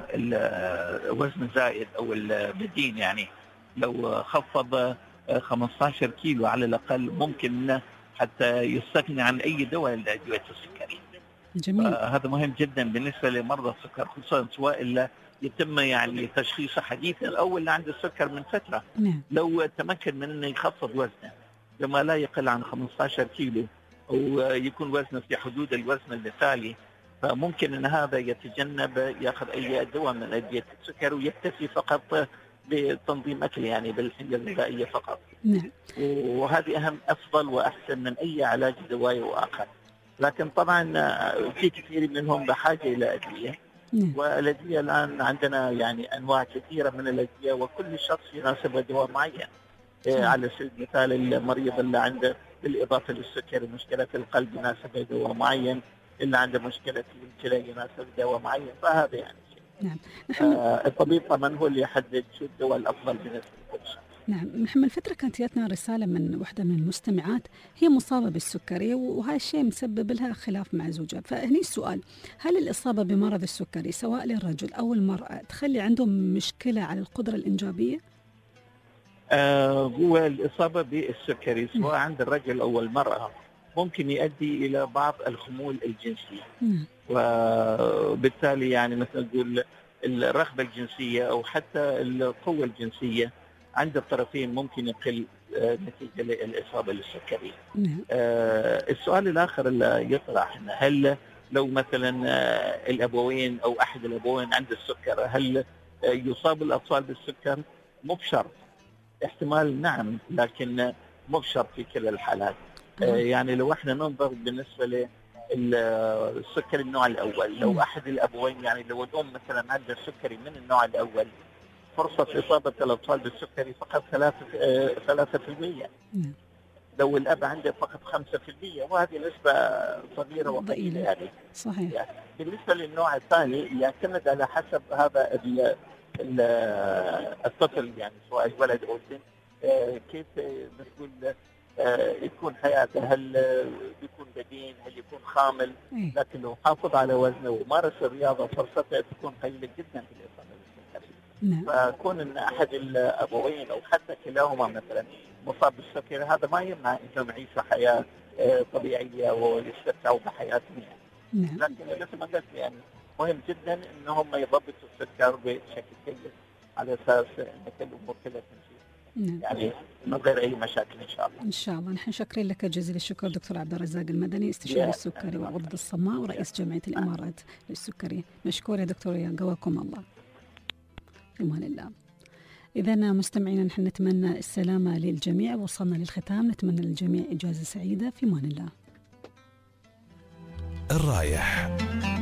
الوزن زائد أو البدين يعني لو خفض 15 كيلو على الأقل ممكن حتى يستغني عن أي دواء لأدوية السكري. جميل. هذا مهم جدا بالنسبة لمرضى السكر، خصوصا سواء اللي يتم يعني تشخيصه حديثا أو اللي عنده السكر من فترة. لو تمكن من أنه يخفض وزنه لما لا يقل عن 15 كيلو أو يكون وزنه في حدود الوزن المثالي، فممكن أن هذا يتجنب يأخذ أي دواء من أدوية السكر ويكتفي فقط بتنظيم أكل يعني بالحمية الغذائية فقط. وهذه أهم أفضل وأحسن من أي علاج دوائي آخر. لكن طبعا في كثير منهم بحاجة إلى أدوية، والأدوية الآن عندنا يعني أنواع كثيرة من الأدوية وكل شخص يناسبه دواء معين. على سبيل المثال المريض اللي عنده بالإضافة للسكر مشكلة القلب يناسبه دواء معين، اللي عنده مشكلة الكلى يناسب دواء معين، فهذا يعني شيء. الطبيب طبعا هو اللي يحدد شو الدواء الأفضل بالنسبة لكل شخص. نعم. نحن من فترة كانت جاتنا رسالة من واحدة من المستمعات هي مصابة بالسكري وهذا الشيء مسبب لها خلاف مع زوجها، فهني السؤال: هل الإصابة بمرض السكري سواء للرجل أو المرأة تخلي عندهم مشكلة على القدرة الإنجابية؟ هو الإصابة بالسكري سواء عند الرجل أو المرأة ممكن يؤدي إلى بعض الخمول الجنسية، وبالتالي يعني مثل نقول الرغبة الجنسية أو حتى القوة الجنسية عند الطرفين ممكن يقل نتيجة للإصابة للسكري. السؤال الآخر اللي يطرح: هل لو مثلا الأبوين أو أحد الأبوين عنده السكر هل يصاب الأطفال بالسكر؟ مو بشرط، احتمال نعم لكن مو بشرط في كل الحالات. يعني لو احنا ننظر بالنسبة للسكري النوع الأول، لو أحد الأبوين يعني لو الأم مثلا عندها سكري من النوع الأول فرصة إصابة الأطفال بالسكري فقط 3%. لو الأب عنده فقط 5%، وهذه نسبة صغيرة وقليلة يعني. صحيح. يعني بالنسبة للنوع الثاني يعتمد على حسب هذا الطفل يعني سواء الولد أو البنت كيف نقول يكون حياته، هل بيكون بدين، هل يكون خامل، لكن لو حافظ على وزنه ومارس الرياضة فرصته تكون قليلة جدا في الإصابة بالسكري. فكون أن أحد الأبوين أو حتى كلاهما مثلا مصاب بالسكري هذا ما يمنع أنهم يعيشوا حياة طبيعية ويستمتعوا بحياتهم يعني. لكن مثل ما قلت يعني مهم جدا أنهم يضبطوا السكر بشكل جيد على أساس أن كل الأمور كلها تمشي يعني من غير أي مشاكل إن شاء الله. إن شاء الله. نحن شاكرين لك جزيل الشكر دكتور عبد الرزاق المدني، استشاري السكري والغدد الصماء ورئيس جمعية الإمارات للسكري. مشكور يا دكتور، يا قواكم الله. في أمان الله. إذا مستمعينا نحن نتمنى السلامة للجميع، وصلنا للختام، نتمنى للجميع إجازة سعيدة. في أمان الله. الرايح